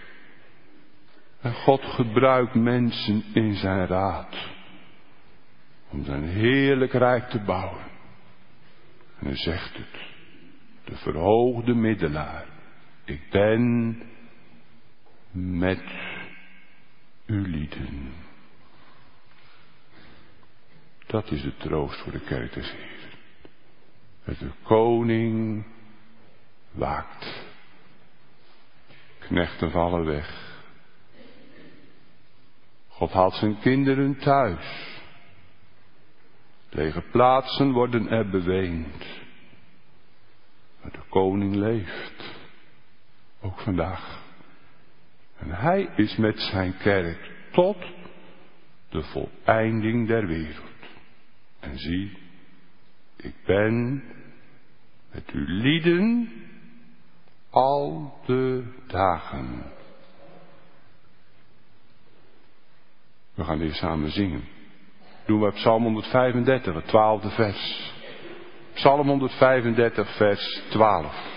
En God gebruikt mensen in zijn raad. Om zijn heerlijk rijk te bouwen. En hij zegt het. De verhoogde middelaar. Ik ben met u lieden. Dat is de troost voor de kerk des Heeren. Dat de koning waakt. Knechten vallen weg. God haalt zijn kinderen thuis. Lege plaatsen worden er beweend. Maar de koning leeft. Ook vandaag. En hij is met zijn kerk tot de voleinding der wereld. En zie, ik ben met u lieden al de dagen. We gaan hier samen zingen. Doen we Psalm honderdvijfendertig, het twaalfde vers. Psalm honderdvijfendertig, vers twaalf.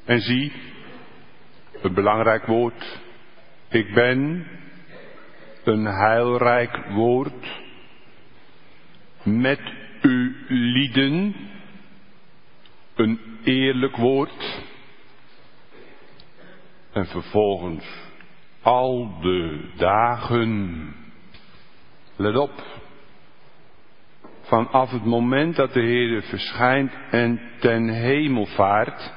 En zie, een belangrijk woord. Ik ben een heilrijk woord met u lieden, een eerlijk woord. En vervolgens al de dagen, let op, vanaf het moment dat de Heer verschijnt en ten hemel vaart,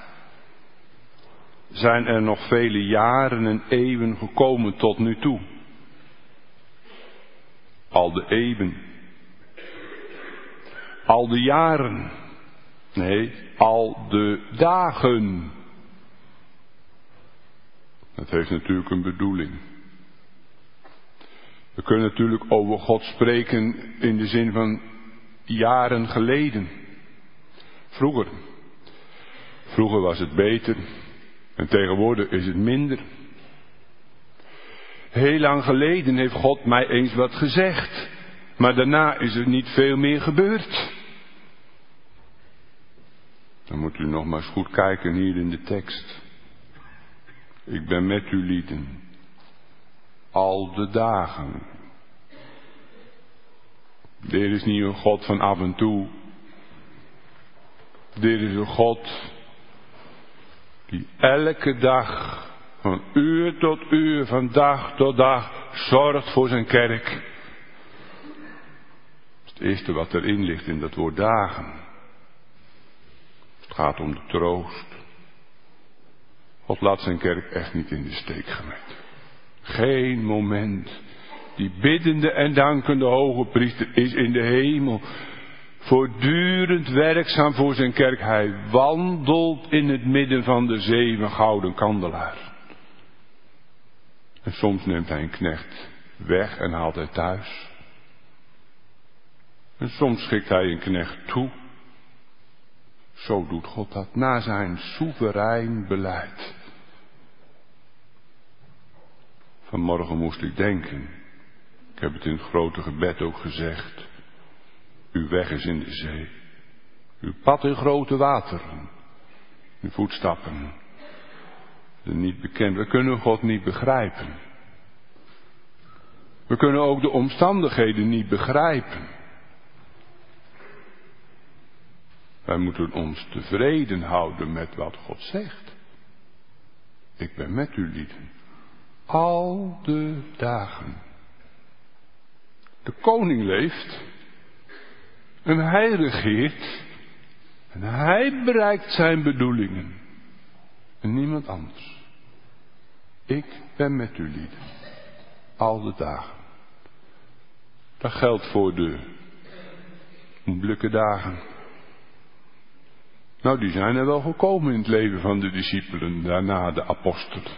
zijn er nog vele jaren en eeuwen gekomen tot nu toe. Al de eeuwen. Al de jaren. Nee, al de dagen. Dat heeft natuurlijk een bedoeling. We kunnen natuurlijk over God spreken in de zin van jaren geleden. Vroeger. Vroeger was het beter. En tegenwoordig is het minder. Heel lang geleden heeft God mij eens wat gezegd. Maar daarna is er niet veel meer gebeurd. Dan moet u nog maar eens goed kijken hier in de tekst. Ik ben met u lieden. Al de dagen. Dit is niet een God van af en toe. Dit is een God die elke dag, van uur tot uur, van dag tot dag, zorgt voor zijn kerk. Dat is het eerste wat erin ligt in dat woord dagen. Het gaat om de troost. God laat zijn kerk echt niet in de steek, gemeente. Geen moment. Die biddende en dankende hoge priester is in de hemel voortdurend werkzaam voor zijn kerk. Hij wandelt in het midden van de zeven gouden kandelaar. En soms neemt hij een knecht weg en haalt hij thuis. En soms schikt hij een knecht toe. Zo doet God dat na zijn soeverein beleid. Vanmorgen moest ik denken. Ik heb het in het grote gebed ook gezegd. Uw weg is in de zee. Uw pad in grote wateren. Uw voetstappen. De niet bekend. We kunnen God niet begrijpen. We kunnen ook de omstandigheden niet begrijpen. Wij moeten ons tevreden houden met wat God zegt. Ik ben met u lieden. Al de dagen. De koning leeft. En hij regeert. En hij bereikt zijn bedoelingen. En niemand anders. Ik ben met u lieden. Al de dagen. Dat geldt voor de moeilijke dagen. Nou, die zijn er wel gekomen in het leven van de discipelen, daarna de apostelen.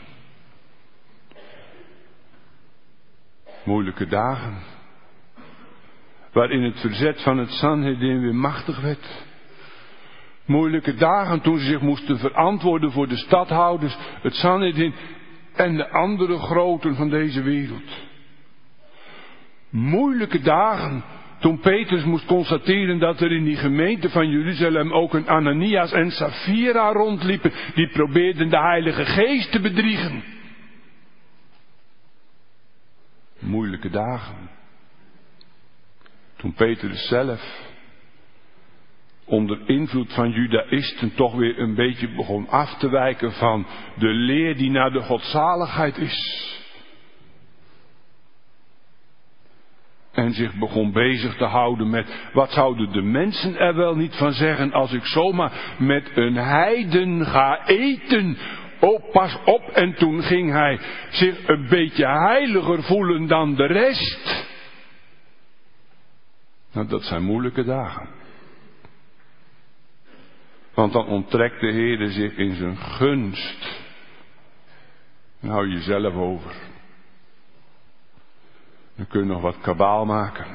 Moeilijke dagen. Waarin het verzet van het Sanhedrin weer machtig werd. Moeilijke dagen toen ze zich moesten verantwoorden voor de stadhouders, het Sanhedrin en de andere groten van deze wereld. Moeilijke dagen toen Petrus moest constateren dat er in die gemeente van Jeruzalem ook een Ananias en Safira rondliepen. Die probeerden de Heilige Geest te bedriegen. Moeilijke dagen. Toen Petrus zelf onder invloed van judaïsten toch weer een beetje begon af te wijken van de leer die naar de godzaligheid is. En zich begon bezig te houden met, wat zouden de mensen er wel niet van zeggen als ik zomaar met een heiden ga eten. Oh, pas op. En toen ging hij zich een beetje heiliger voelen dan de rest. Nou, dat zijn moeilijke dagen. Want dan onttrekt de Heer zich in zijn gunst. En hou je jezelf over. Dan kun je nog wat kabaal maken.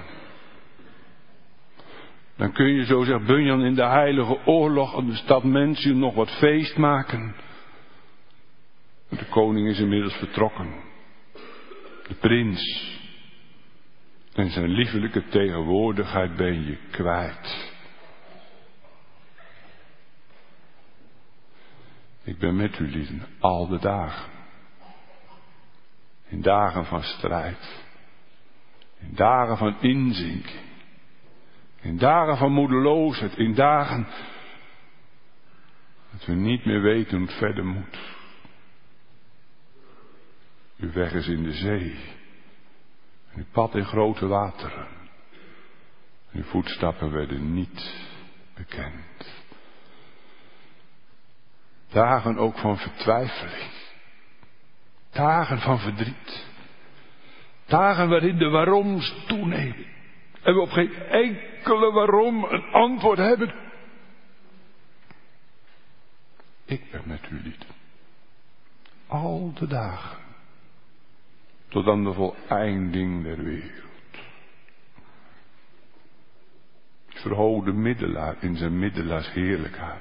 Dan kun je, zo zegt Bunyan, in de heilige oorlog in de stad Mentium nog wat feest maken. De koning is inmiddels vertrokken. De prins. En zijn liefelijke tegenwoordigheid ben je kwijt. Ik ben met u lieden, al de dagen. In dagen van strijd. In dagen van inzinking. In dagen van moedeloosheid. In dagen dat we niet meer weten hoe het verder moet. Uw weg is in de zee. En uw pad in grote wateren. Uw voetstappen werden niet bekend. Dagen ook van vertwijfeling. Dagen van verdriet. Dagen waarin de waaroms toenemen. En we op geen enkele waarom een antwoord hebben. Ik ben met u lieden. Al de dagen. Tot aan de voleinding der wereld. Verhoog de middelaar in zijn middelaars heerlijkheid.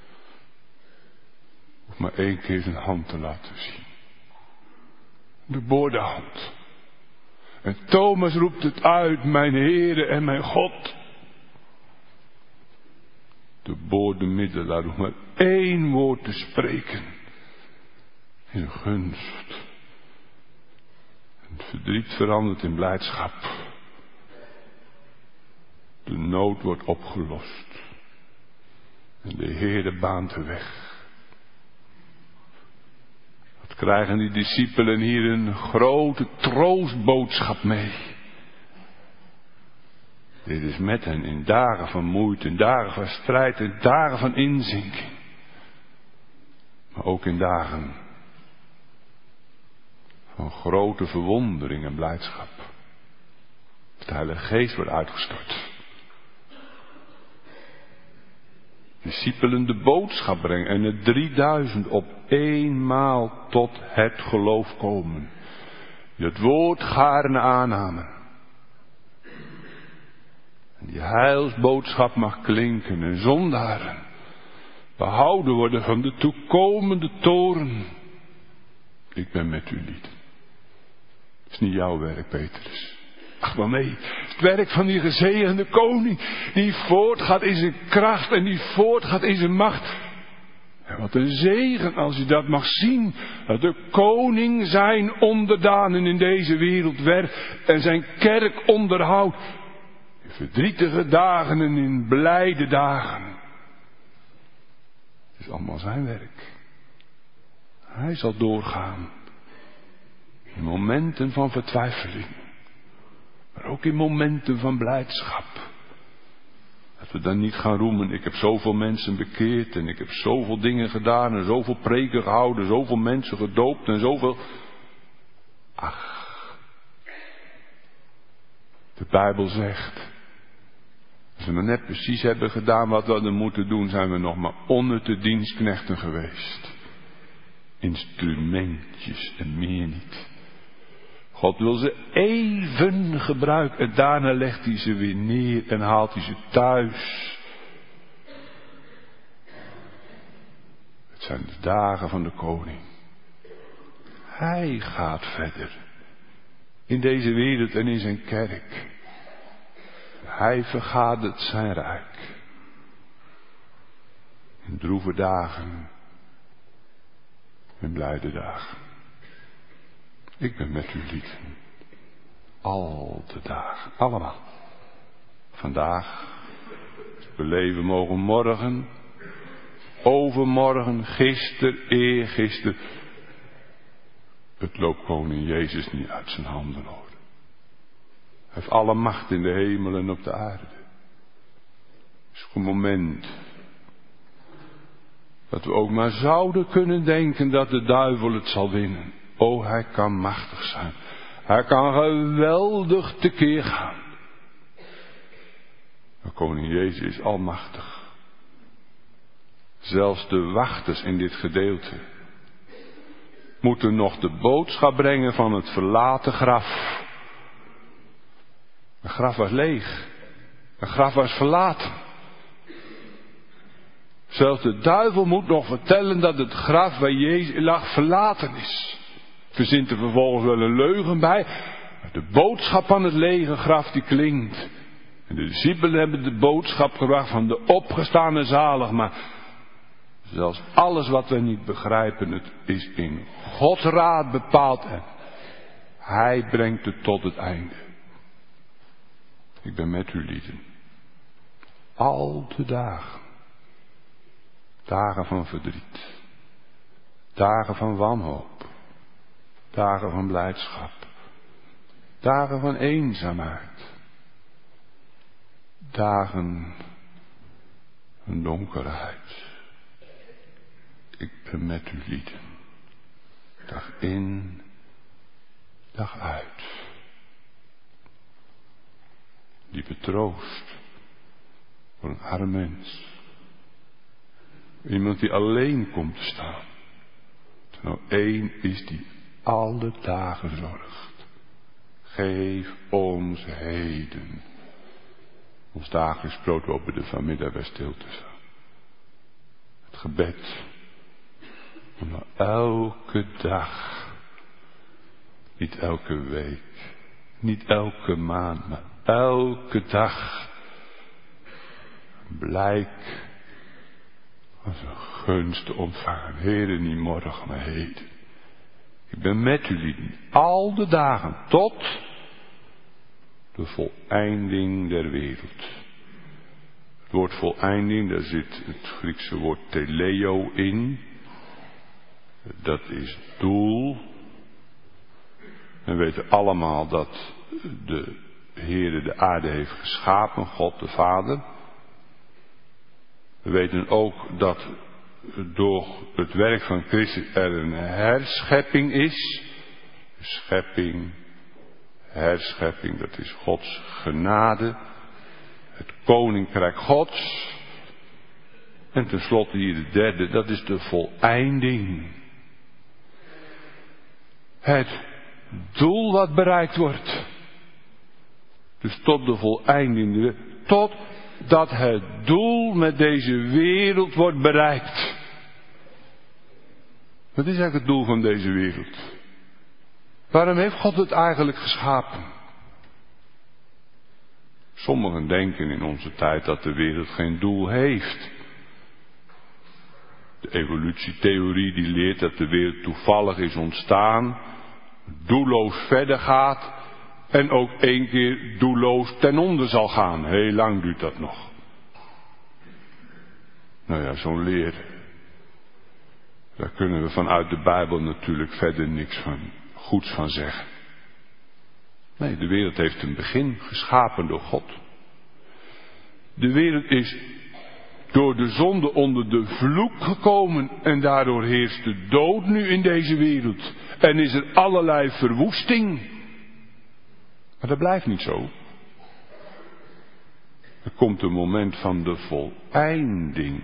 Hoef maar één keer zijn hand te laten zien. De boordehand. En Thomas roept het uit, mijn Heere en mijn God. De boordemiddelaar hoeft maar één woord te spreken. In gunst. Het verdriet verandert in blijdschap. De nood wordt opgelost. En de Heere baant de weg. Wat krijgen die discipelen hier een grote troostboodschap mee. Dit is met hen in dagen van moeite, in dagen van strijd, in dagen van inzinking. Maar ook in dagen van grote verwondering en blijdschap. De Heilige Geest wordt uitgestort. Discipelen de boodschap brengen en de drieduizend op eenmaal tot het geloof komen. Die het woord gaarne aannamen. En die heilsboodschap mag klinken en zondaren behouden worden van de toekomende toren. Ik ben met u niet. Het is niet jouw werk, Petrus. Ach maar nee, het werk van die gezegende koning, die voortgaat in zijn kracht en die voortgaat in zijn macht. En wat een zegen als je dat mag zien, dat de koning zijn onderdanen in deze wereld werkt en zijn kerk onderhoudt. In verdrietige dagen en in blijde dagen. Het is allemaal zijn werk. Hij zal doorgaan. In momenten van vertwijfeling. Maar ook in momenten van blijdschap. Dat we dan niet gaan roemen. Ik heb zoveel mensen bekeerd. En ik heb zoveel dingen gedaan. En zoveel preken gehouden. Zoveel mensen gedoopt. En zoveel. Ach. De Bijbel zegt. Als we maar net precies hebben gedaan wat we hadden moeten doen. Zijn we nog maar onnutte dienstknechten geweest. Instrumentjes en meer niet. God wil ze even gebruiken en daarna legt hij ze weer neer en haalt hij ze thuis. Het zijn de dagen van de koning. Hij gaat verder. In deze wereld en in zijn kerk. Hij vergadert zijn rijk. In droeve dagen. In blijde dagen. Ik ben met u lieden. Al de dagen. Allemaal. Vandaag. Beleven mogen morgen. Overmorgen. Gisteren. Eergisteren. Het loopt koning Jezus niet uit zijn handen hoor. Hij heeft alle macht in de hemel en op de aarde. Het is een moment. Dat we ook maar zouden kunnen denken dat de duivel het zal winnen. O, hij kan machtig zijn. Hij kan geweldig tekeer gaan. Maar koning Jezus is almachtig. Zelfs de wachters in dit gedeelte moeten nog de boodschap brengen van het verlaten graf. Het graf was leeg. Het graf was verlaten. Zelfs de duivel moet nog vertellen dat het graf waar Jezus lag verlaten is. Verzint er vervolgens wel een leugen bij. Maar de boodschap van het lege graf die klinkt. En de discipelen hebben de boodschap gebracht van de opgestane zalig. Maar Zelfs alles wat wij niet begrijpen, het is in Gods raad bepaald en Hij brengt het tot het einde. Ik ben met u lieden. Al de dagen. Dagen van verdriet. Dagen van wanhoop. Dagen van blijdschap. Dagen van eenzaamheid. Dagen van donkerheid. Ik ben met u lieden. Dag in, dag uit. Diepe troost voor een arm mens. Iemand die alleen komt te staan. Er nou één is die alle dagen zorgt. Geef ons heden ons dagelijks brood op de vanmiddag bij stil te staan. Het gebed om nou elke dag, niet elke week, niet elke maand, maar elke dag blijk als een gunst te ontvangen. Heere, niet morgen, maar heden. Ik ben met u lieden, al de dagen, tot de voleinding der wereld. Het woord voleinding, daar zit het Griekse woord teleo in. Dat is doel. We weten allemaal dat de Heere de aarde heeft geschapen, God de Vader. We weten ook dat door het werk van Christus er een herschepping is. Schepping, herschepping, dat is Gods genade. Het koninkrijk Gods. En tenslotte hier de derde, dat is de voleinding. Het doel wat bereikt wordt. Dus tot de voleinding, tot dat het doel met deze wereld wordt bereikt. Wat is eigenlijk het doel van deze wereld? Waarom heeft God het eigenlijk geschapen? Sommigen denken in onze tijd dat de wereld geen doel heeft. De evolutietheorie die leert dat de wereld toevallig is ontstaan, doelloos verder gaat en ook één keer doelloos ten onder zal gaan. Heel lang duurt dat nog. Nou ja, zo'n leer, daar kunnen we vanuit de Bijbel natuurlijk verder niks van goeds van zeggen. Nee, de wereld heeft een begin, geschapen door God. De wereld is door de zonde onder de vloek gekomen en daardoor heerst de dood nu in deze wereld. En is er allerlei verwoesting. Maar dat blijft niet zo. Er komt een moment van de voleinding.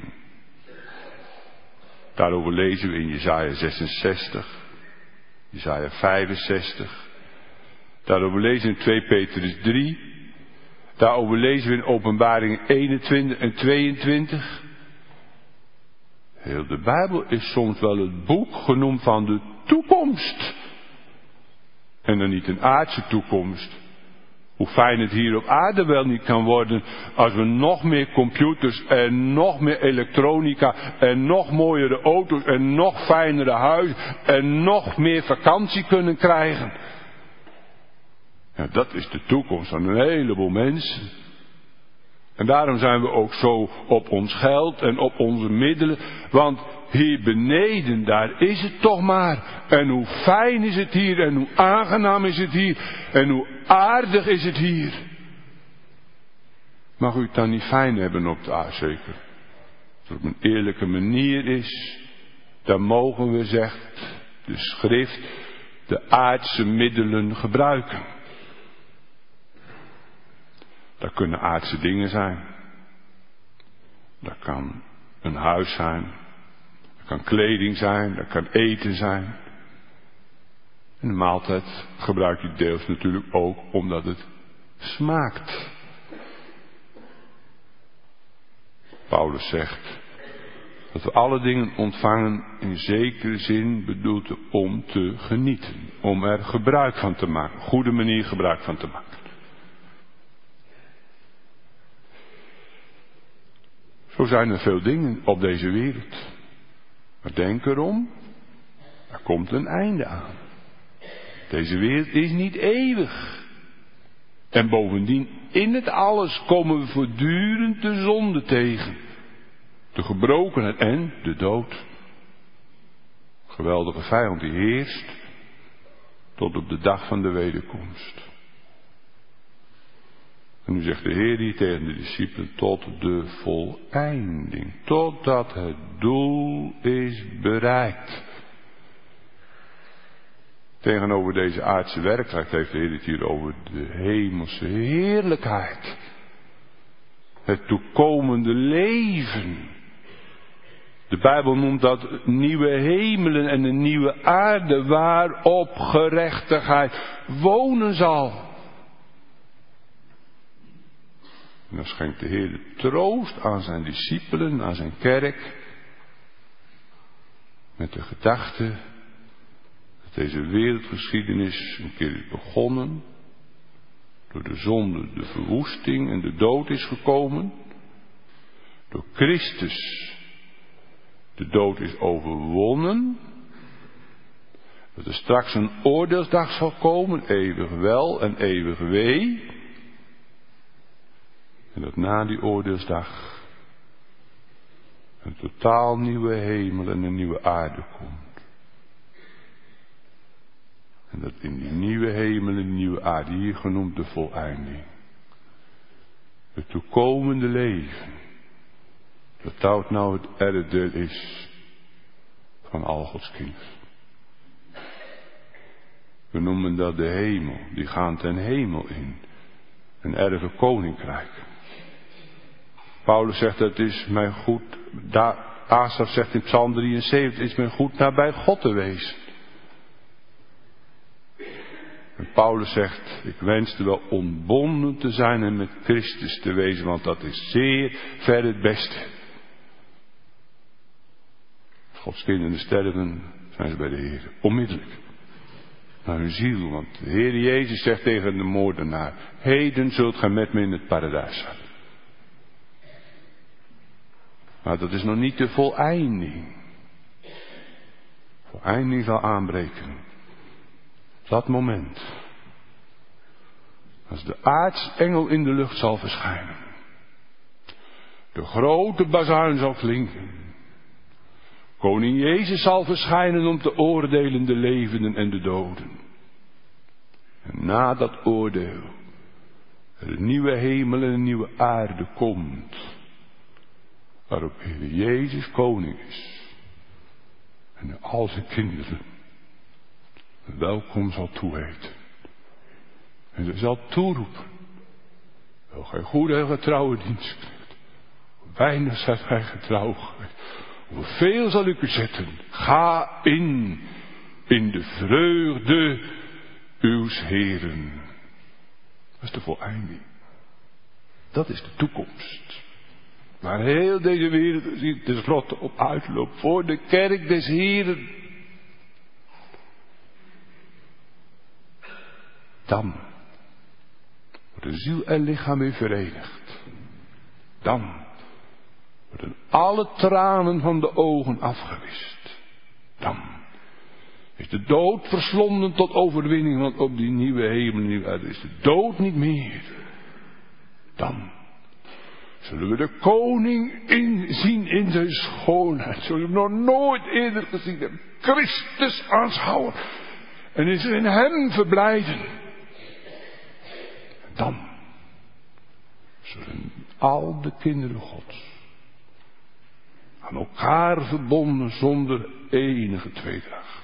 Daarover lezen we in Jesaja zesenzestig, Jesaja vijfenzestig. Daarover lezen we in twee Petrus drie. Daarover lezen we in Openbaring eenentwintig en tweeëntwintig. Heel de Bijbel is soms wel het boek genoemd van de toekomst. En dan niet een aardse toekomst. Hoe fijn het hier op aarde wel niet kan worden als we nog meer computers en nog meer elektronica en nog mooiere auto's en nog fijnere huizen en nog meer vakantie kunnen krijgen. Ja, dat is de toekomst van een heleboel mensen. En daarom zijn we ook zo op ons geld en op onze middelen. Want hier beneden, daar is het toch maar. En hoe fijn is het hier en hoe aangenaam is het hier. En hoe aardig is het hier. Mag u het dan niet fijn hebben op de aarde, zeker? Als het op een eerlijke manier is, dan mogen we, zegt de schrift, de aardse middelen gebruiken. Dat kunnen aardse dingen zijn. Dat kan een huis zijn. Dat kan kleding zijn. Dat kan eten zijn. En de maaltijd gebruik je deels natuurlijk ook omdat het smaakt. Paulus zegt dat we alle dingen ontvangen in zekere zin bedoeld om te genieten. Om er gebruik van te maken. Een goede manier gebruik van te maken. Zo zijn er veel dingen op deze wereld. Maar denk erom, er komt een einde aan. Deze wereld is niet eeuwig. En bovendien, in het alles komen we voortdurend de zonde tegen. De gebrokenheid en de dood. Geweldige vijand die heerst tot op de dag van de wederkomst. En nu zegt de Heer hier tegen de discipelen, tot de voleinding, totdat het doel is bereikt. Tegenover deze aardse werkelijkheid heeft de Heer het hier over de hemelse heerlijkheid. Het toekomende leven. De Bijbel noemt dat nieuwe hemelen en een nieuwe aarde waarop gerechtigheid wonen zal. En dan schenkt de Heer de troost aan zijn discipelen, aan zijn kerk. Met de gedachte dat deze wereldgeschiedenis een keer is begonnen. Door de zonde, de verwoesting en de dood is gekomen. Door Christus de dood is overwonnen. Dat er straks een oordeelsdag zal komen, eeuwig wel en eeuwig wee. En dat na die oordeelsdag een totaal nieuwe hemel en een nieuwe aarde komt. En dat in die nieuwe hemel en die nieuwe aarde, hier genoemd de voleinding, het toekomende leven, dat dat nou het erfdeel is van al Gods kinderen. We noemen dat de hemel, die gaan ten hemel in, een erve koninkrijk. Paulus zegt, het is mij goed, Asaf zegt in Psalm drieënzeventig, het is mij goed nabij God te wezen. En Paulus zegt, ik wenste wel ontbonden te zijn en met Christus te wezen, want dat is zeer ver het beste. Als Gods kinderen sterven, zijn ze bij de Heer, onmiddellijk. Naar hun ziel, want de Heer Jezus zegt tegen de moordenaar, heden zult gij met me in het paradijs zijn. Maar dat is nog niet de voleinding. Voleinding zal aanbreken. Dat moment. Als de aartsengel in de lucht zal verschijnen. De grote bazuin zal klinken. Koning Jezus zal verschijnen om te oordelen de levenden en de doden. En na dat oordeel er een nieuwe hemel en een nieuwe aarde komt. Waarop Heer Jezus koning is. En al zijn kinderen welkom zal toeheten. En ze zal toeroepen. Wel gij goede en getrouwe dienstknecht. Weinig zijt gij getrouw geweest. Hoeveel zal ik u zetten? Ga in, in de vreugde uws Heeren. Dat is de voleinding. Dat is de toekomst. Waar heel deze wereld tenslotte op uitloopt. Voor de kerk des Heeren. Dan worden ziel en lichaam weer verenigd. Dan worden alle tranen van de ogen afgewist. Dan is de dood verslonden tot overwinning, want op die nieuwe hemel en nieuwe aarde is de dood niet meer. Dan zullen we de koning inzien in zijn schoonheid, zoals we nog nooit eerder gezien hebben. Christus aanschouwen en is in hem verblijden. Dan zullen al de kinderen Gods aan elkaar verbonden zonder enige tweedracht.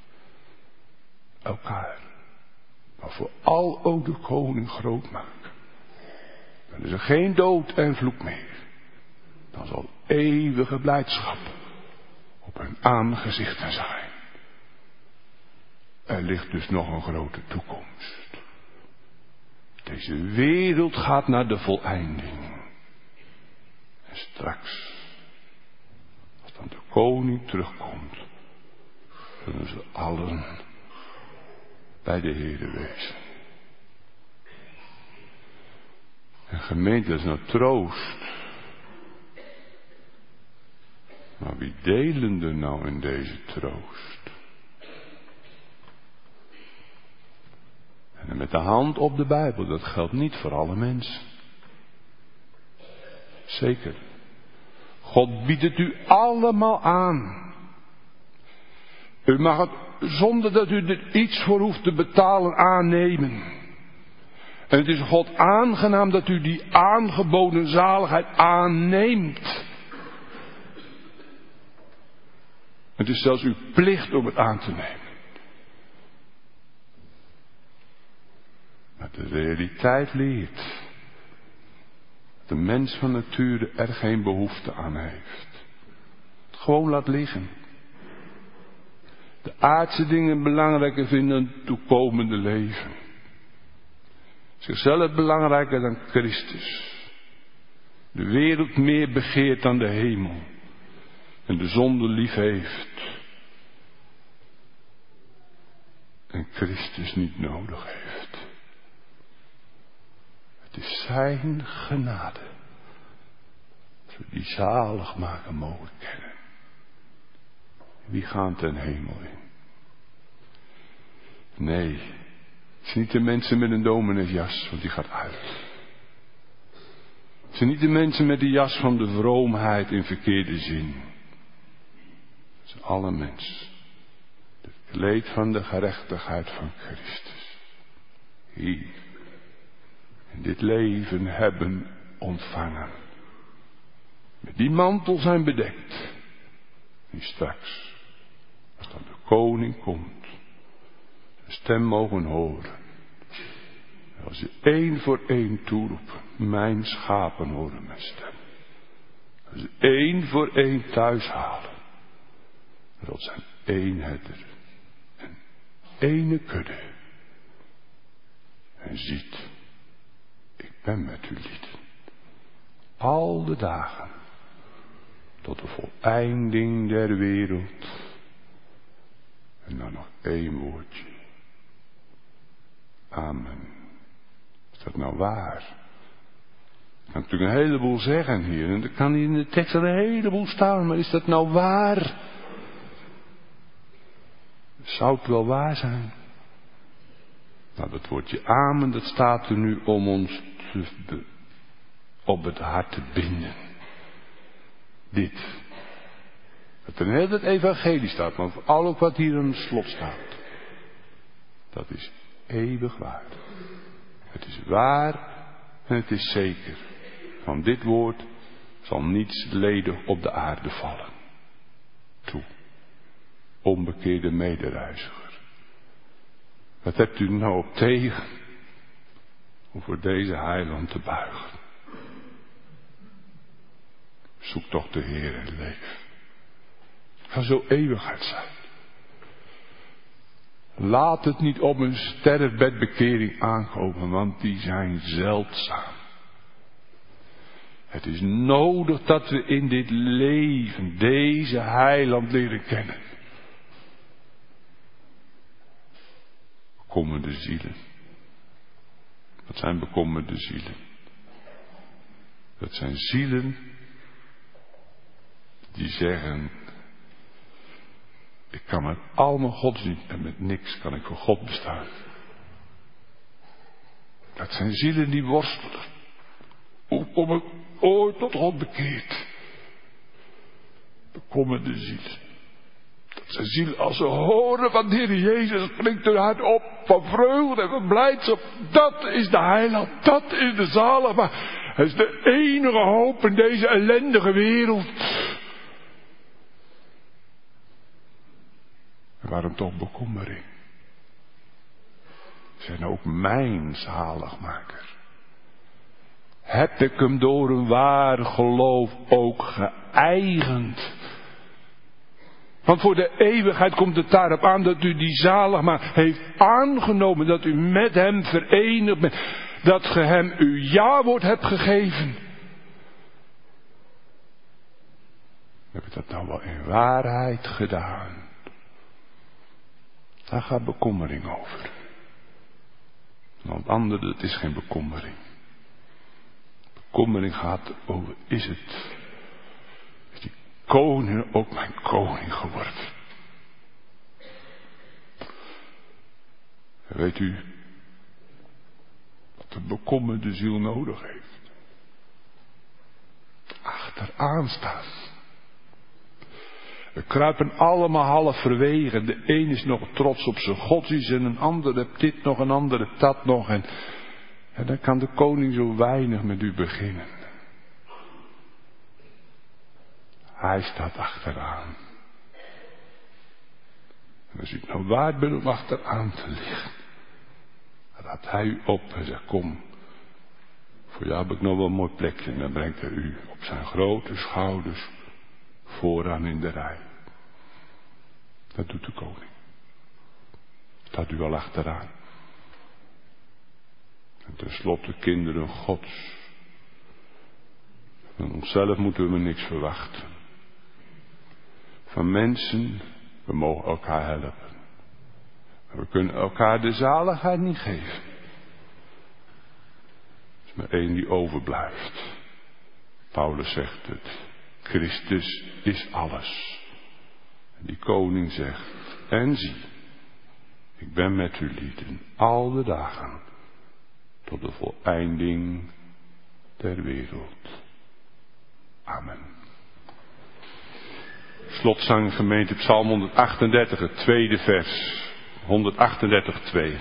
Elkaar. Maar vooral ook de koning groot maken. Dan is er geen dood en vloek meer. Dan zal eeuwige blijdschap op hun aangezichten zijn. Er ligt dus nog een grote toekomst. Deze wereld gaat naar de voleinding. En straks, als dan de koning terugkomt, zullen ze allen bij de Heere wezen. En gemeente, dat is nou troost. Maar wie delen er nou in deze troost? En met de hand op de Bijbel, dat geldt niet voor alle mensen. Zeker. God biedt het u allemaal aan. U mag het zonder dat u er iets voor hoeft te betalen aannemen. En het is God aangenaam dat u die aangeboden zaligheid aanneemt. Het is zelfs uw plicht om het aan te nemen. Maar de realiteit leert dat de mens van nature er geen behoefte aan heeft. Het gewoon laat liggen. De aardse dingen belangrijker vinden dan het toekomende leven. Zichzelf belangrijker dan Christus. De wereld meer begeert dan de hemel. En de zonde lief heeft. En Christus niet nodig heeft. Het is zijn genade. Dat we die zaligmaker mogen kennen. Wie gaat ten hemel in? Nee, het zijn niet de mensen met een domineesjas, want die gaat uit. Het zijn niet de mensen met de jas van de vroomheid in verkeerde zin. Het zijn alle mensen. Het kleed van de gerechtigheid van Christus. Hier, in dit leven hebben ontvangen. Met die mantel zijn bedekt. En straks, als dan de koning komt, zijn stem mogen horen. Als ze één voor één toeroepen, mijn schapen horen mijn stem. Als ze één voor één thuis halen. Dat zijn één herder en ene kudde. En ziet, ik ben met u lied. Al de dagen. Tot de voleinding der wereld. En dan nog één woordje. Amen. Is dat nou waar? Ik kan natuurlijk een heleboel zeggen hier. En er kan hier in de tekst een heleboel staan. Maar is dat nou waar? Zou het wel waar zijn? Nou, dat woordje amen, dat staat er nu om ons te, op het hart te binden. Dit. Dat er net het evangelie staat, maar voor al ook wat hier aan het slot staat. Dat is eeuwig waar. Het is waar en het is zeker. Van dit woord zal niets ledig op de aarde vallen. Toe. Onbekeerde medereiziger. Wat hebt u nou op tegen om voor deze heiland te buigen? Zoek toch de Heer en leef. Het kan zo eeuwigheid zijn. Laat het niet op een sterrenbedbekering aankomen, want die zijn zeldzaam. Het is nodig dat we in dit leven deze heiland leren kennen. Bekommerde zielen. Wat zijn bekommerde zielen? Dat zijn zielen die zeggen, ik kan met al mijn godsdienst en met niks kan ik voor God bestaan. Dat zijn zielen die worstelen. Hoe kom ik ooit tot God bekeerd? Bekommerde zielen. Dat zijn zielen als ze horen van de Heer Jezus, klinkt hun hart op van vreugde en van blijdschap. Dat is de heiland, dat is de zalig, maar hij is de enige hoop in deze ellendige wereld. En waarom toch bekommering? Zijn ook mijn zaligmaker. Heb ik hem door een waar geloof ook geëigend? Want voor de eeuwigheid komt het daarop aan dat u die zaligmaker heeft aangenomen. Dat u met hem verenigd bent. Dat ge hem uw ja-woord hebt gegeven. Heb ik dat nou wel in waarheid gedaan? Daar gaat bekommering over. Want andere, het is geen bekommering. Bekommering gaat over, is het, is die koning, ook mijn koning geworden. En weet u wat de bekommerde ziel nodig heeft? Achteraan staan. We kruipen allemaal half verwegen. De een is nog trots op zijn godsdienst en een ander heeft dit nog, een ander heeft dat nog. En, en dan kan de koning zo weinig met u beginnen. Hij staat achteraan. En als u het nou waard bent om achteraan te liggen, dan raapt hij u op en zegt, kom, voor jou heb ik nog wel een mooi plekje. En dan brengt hij u op zijn grote schouders vooraan in de rij. Dat doet de koning. Staat u al achteraan. En tenslotte kinderen Gods. Van onszelf moeten we niks verwachten. Van mensen, we mogen elkaar helpen. Maar we kunnen elkaar de zaligheid niet geven. Er is maar één die overblijft. Paulus zegt het. Christus is alles. En die koning zegt, en zie, ik ben met u lieden al de dagen tot de voleinding der wereld. Amen. Slotzang gemeente Psalm honderdachtendertig, het tweede vers. honderdachtendertig, twee.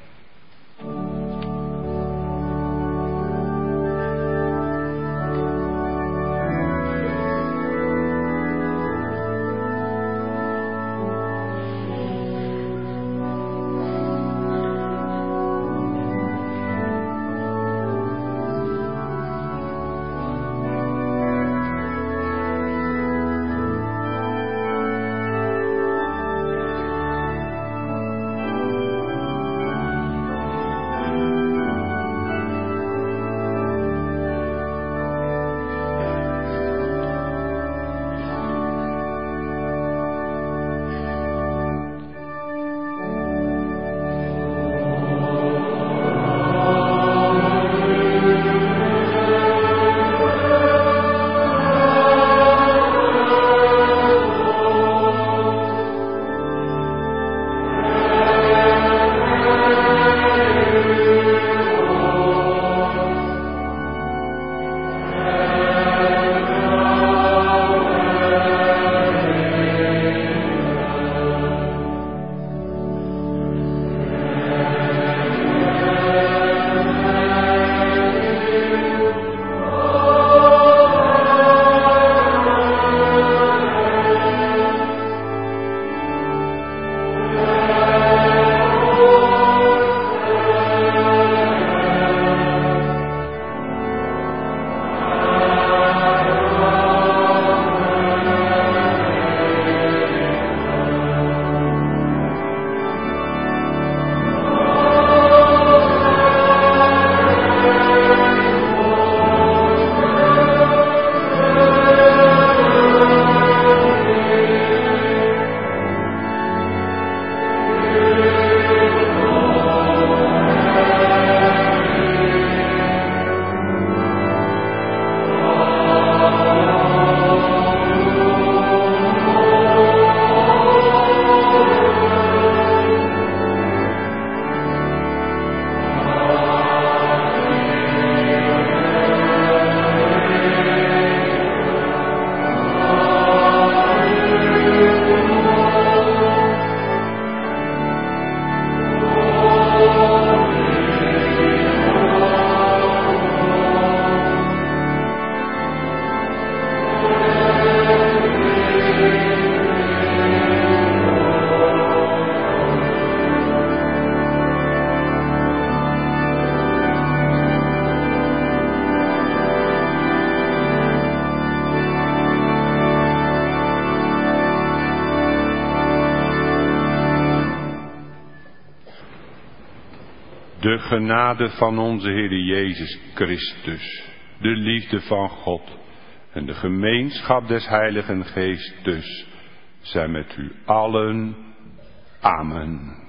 De genade van onze Heer Jezus Christus, de liefde van God en de gemeenschap des Heiligen Geestes zijn met u allen. Amen.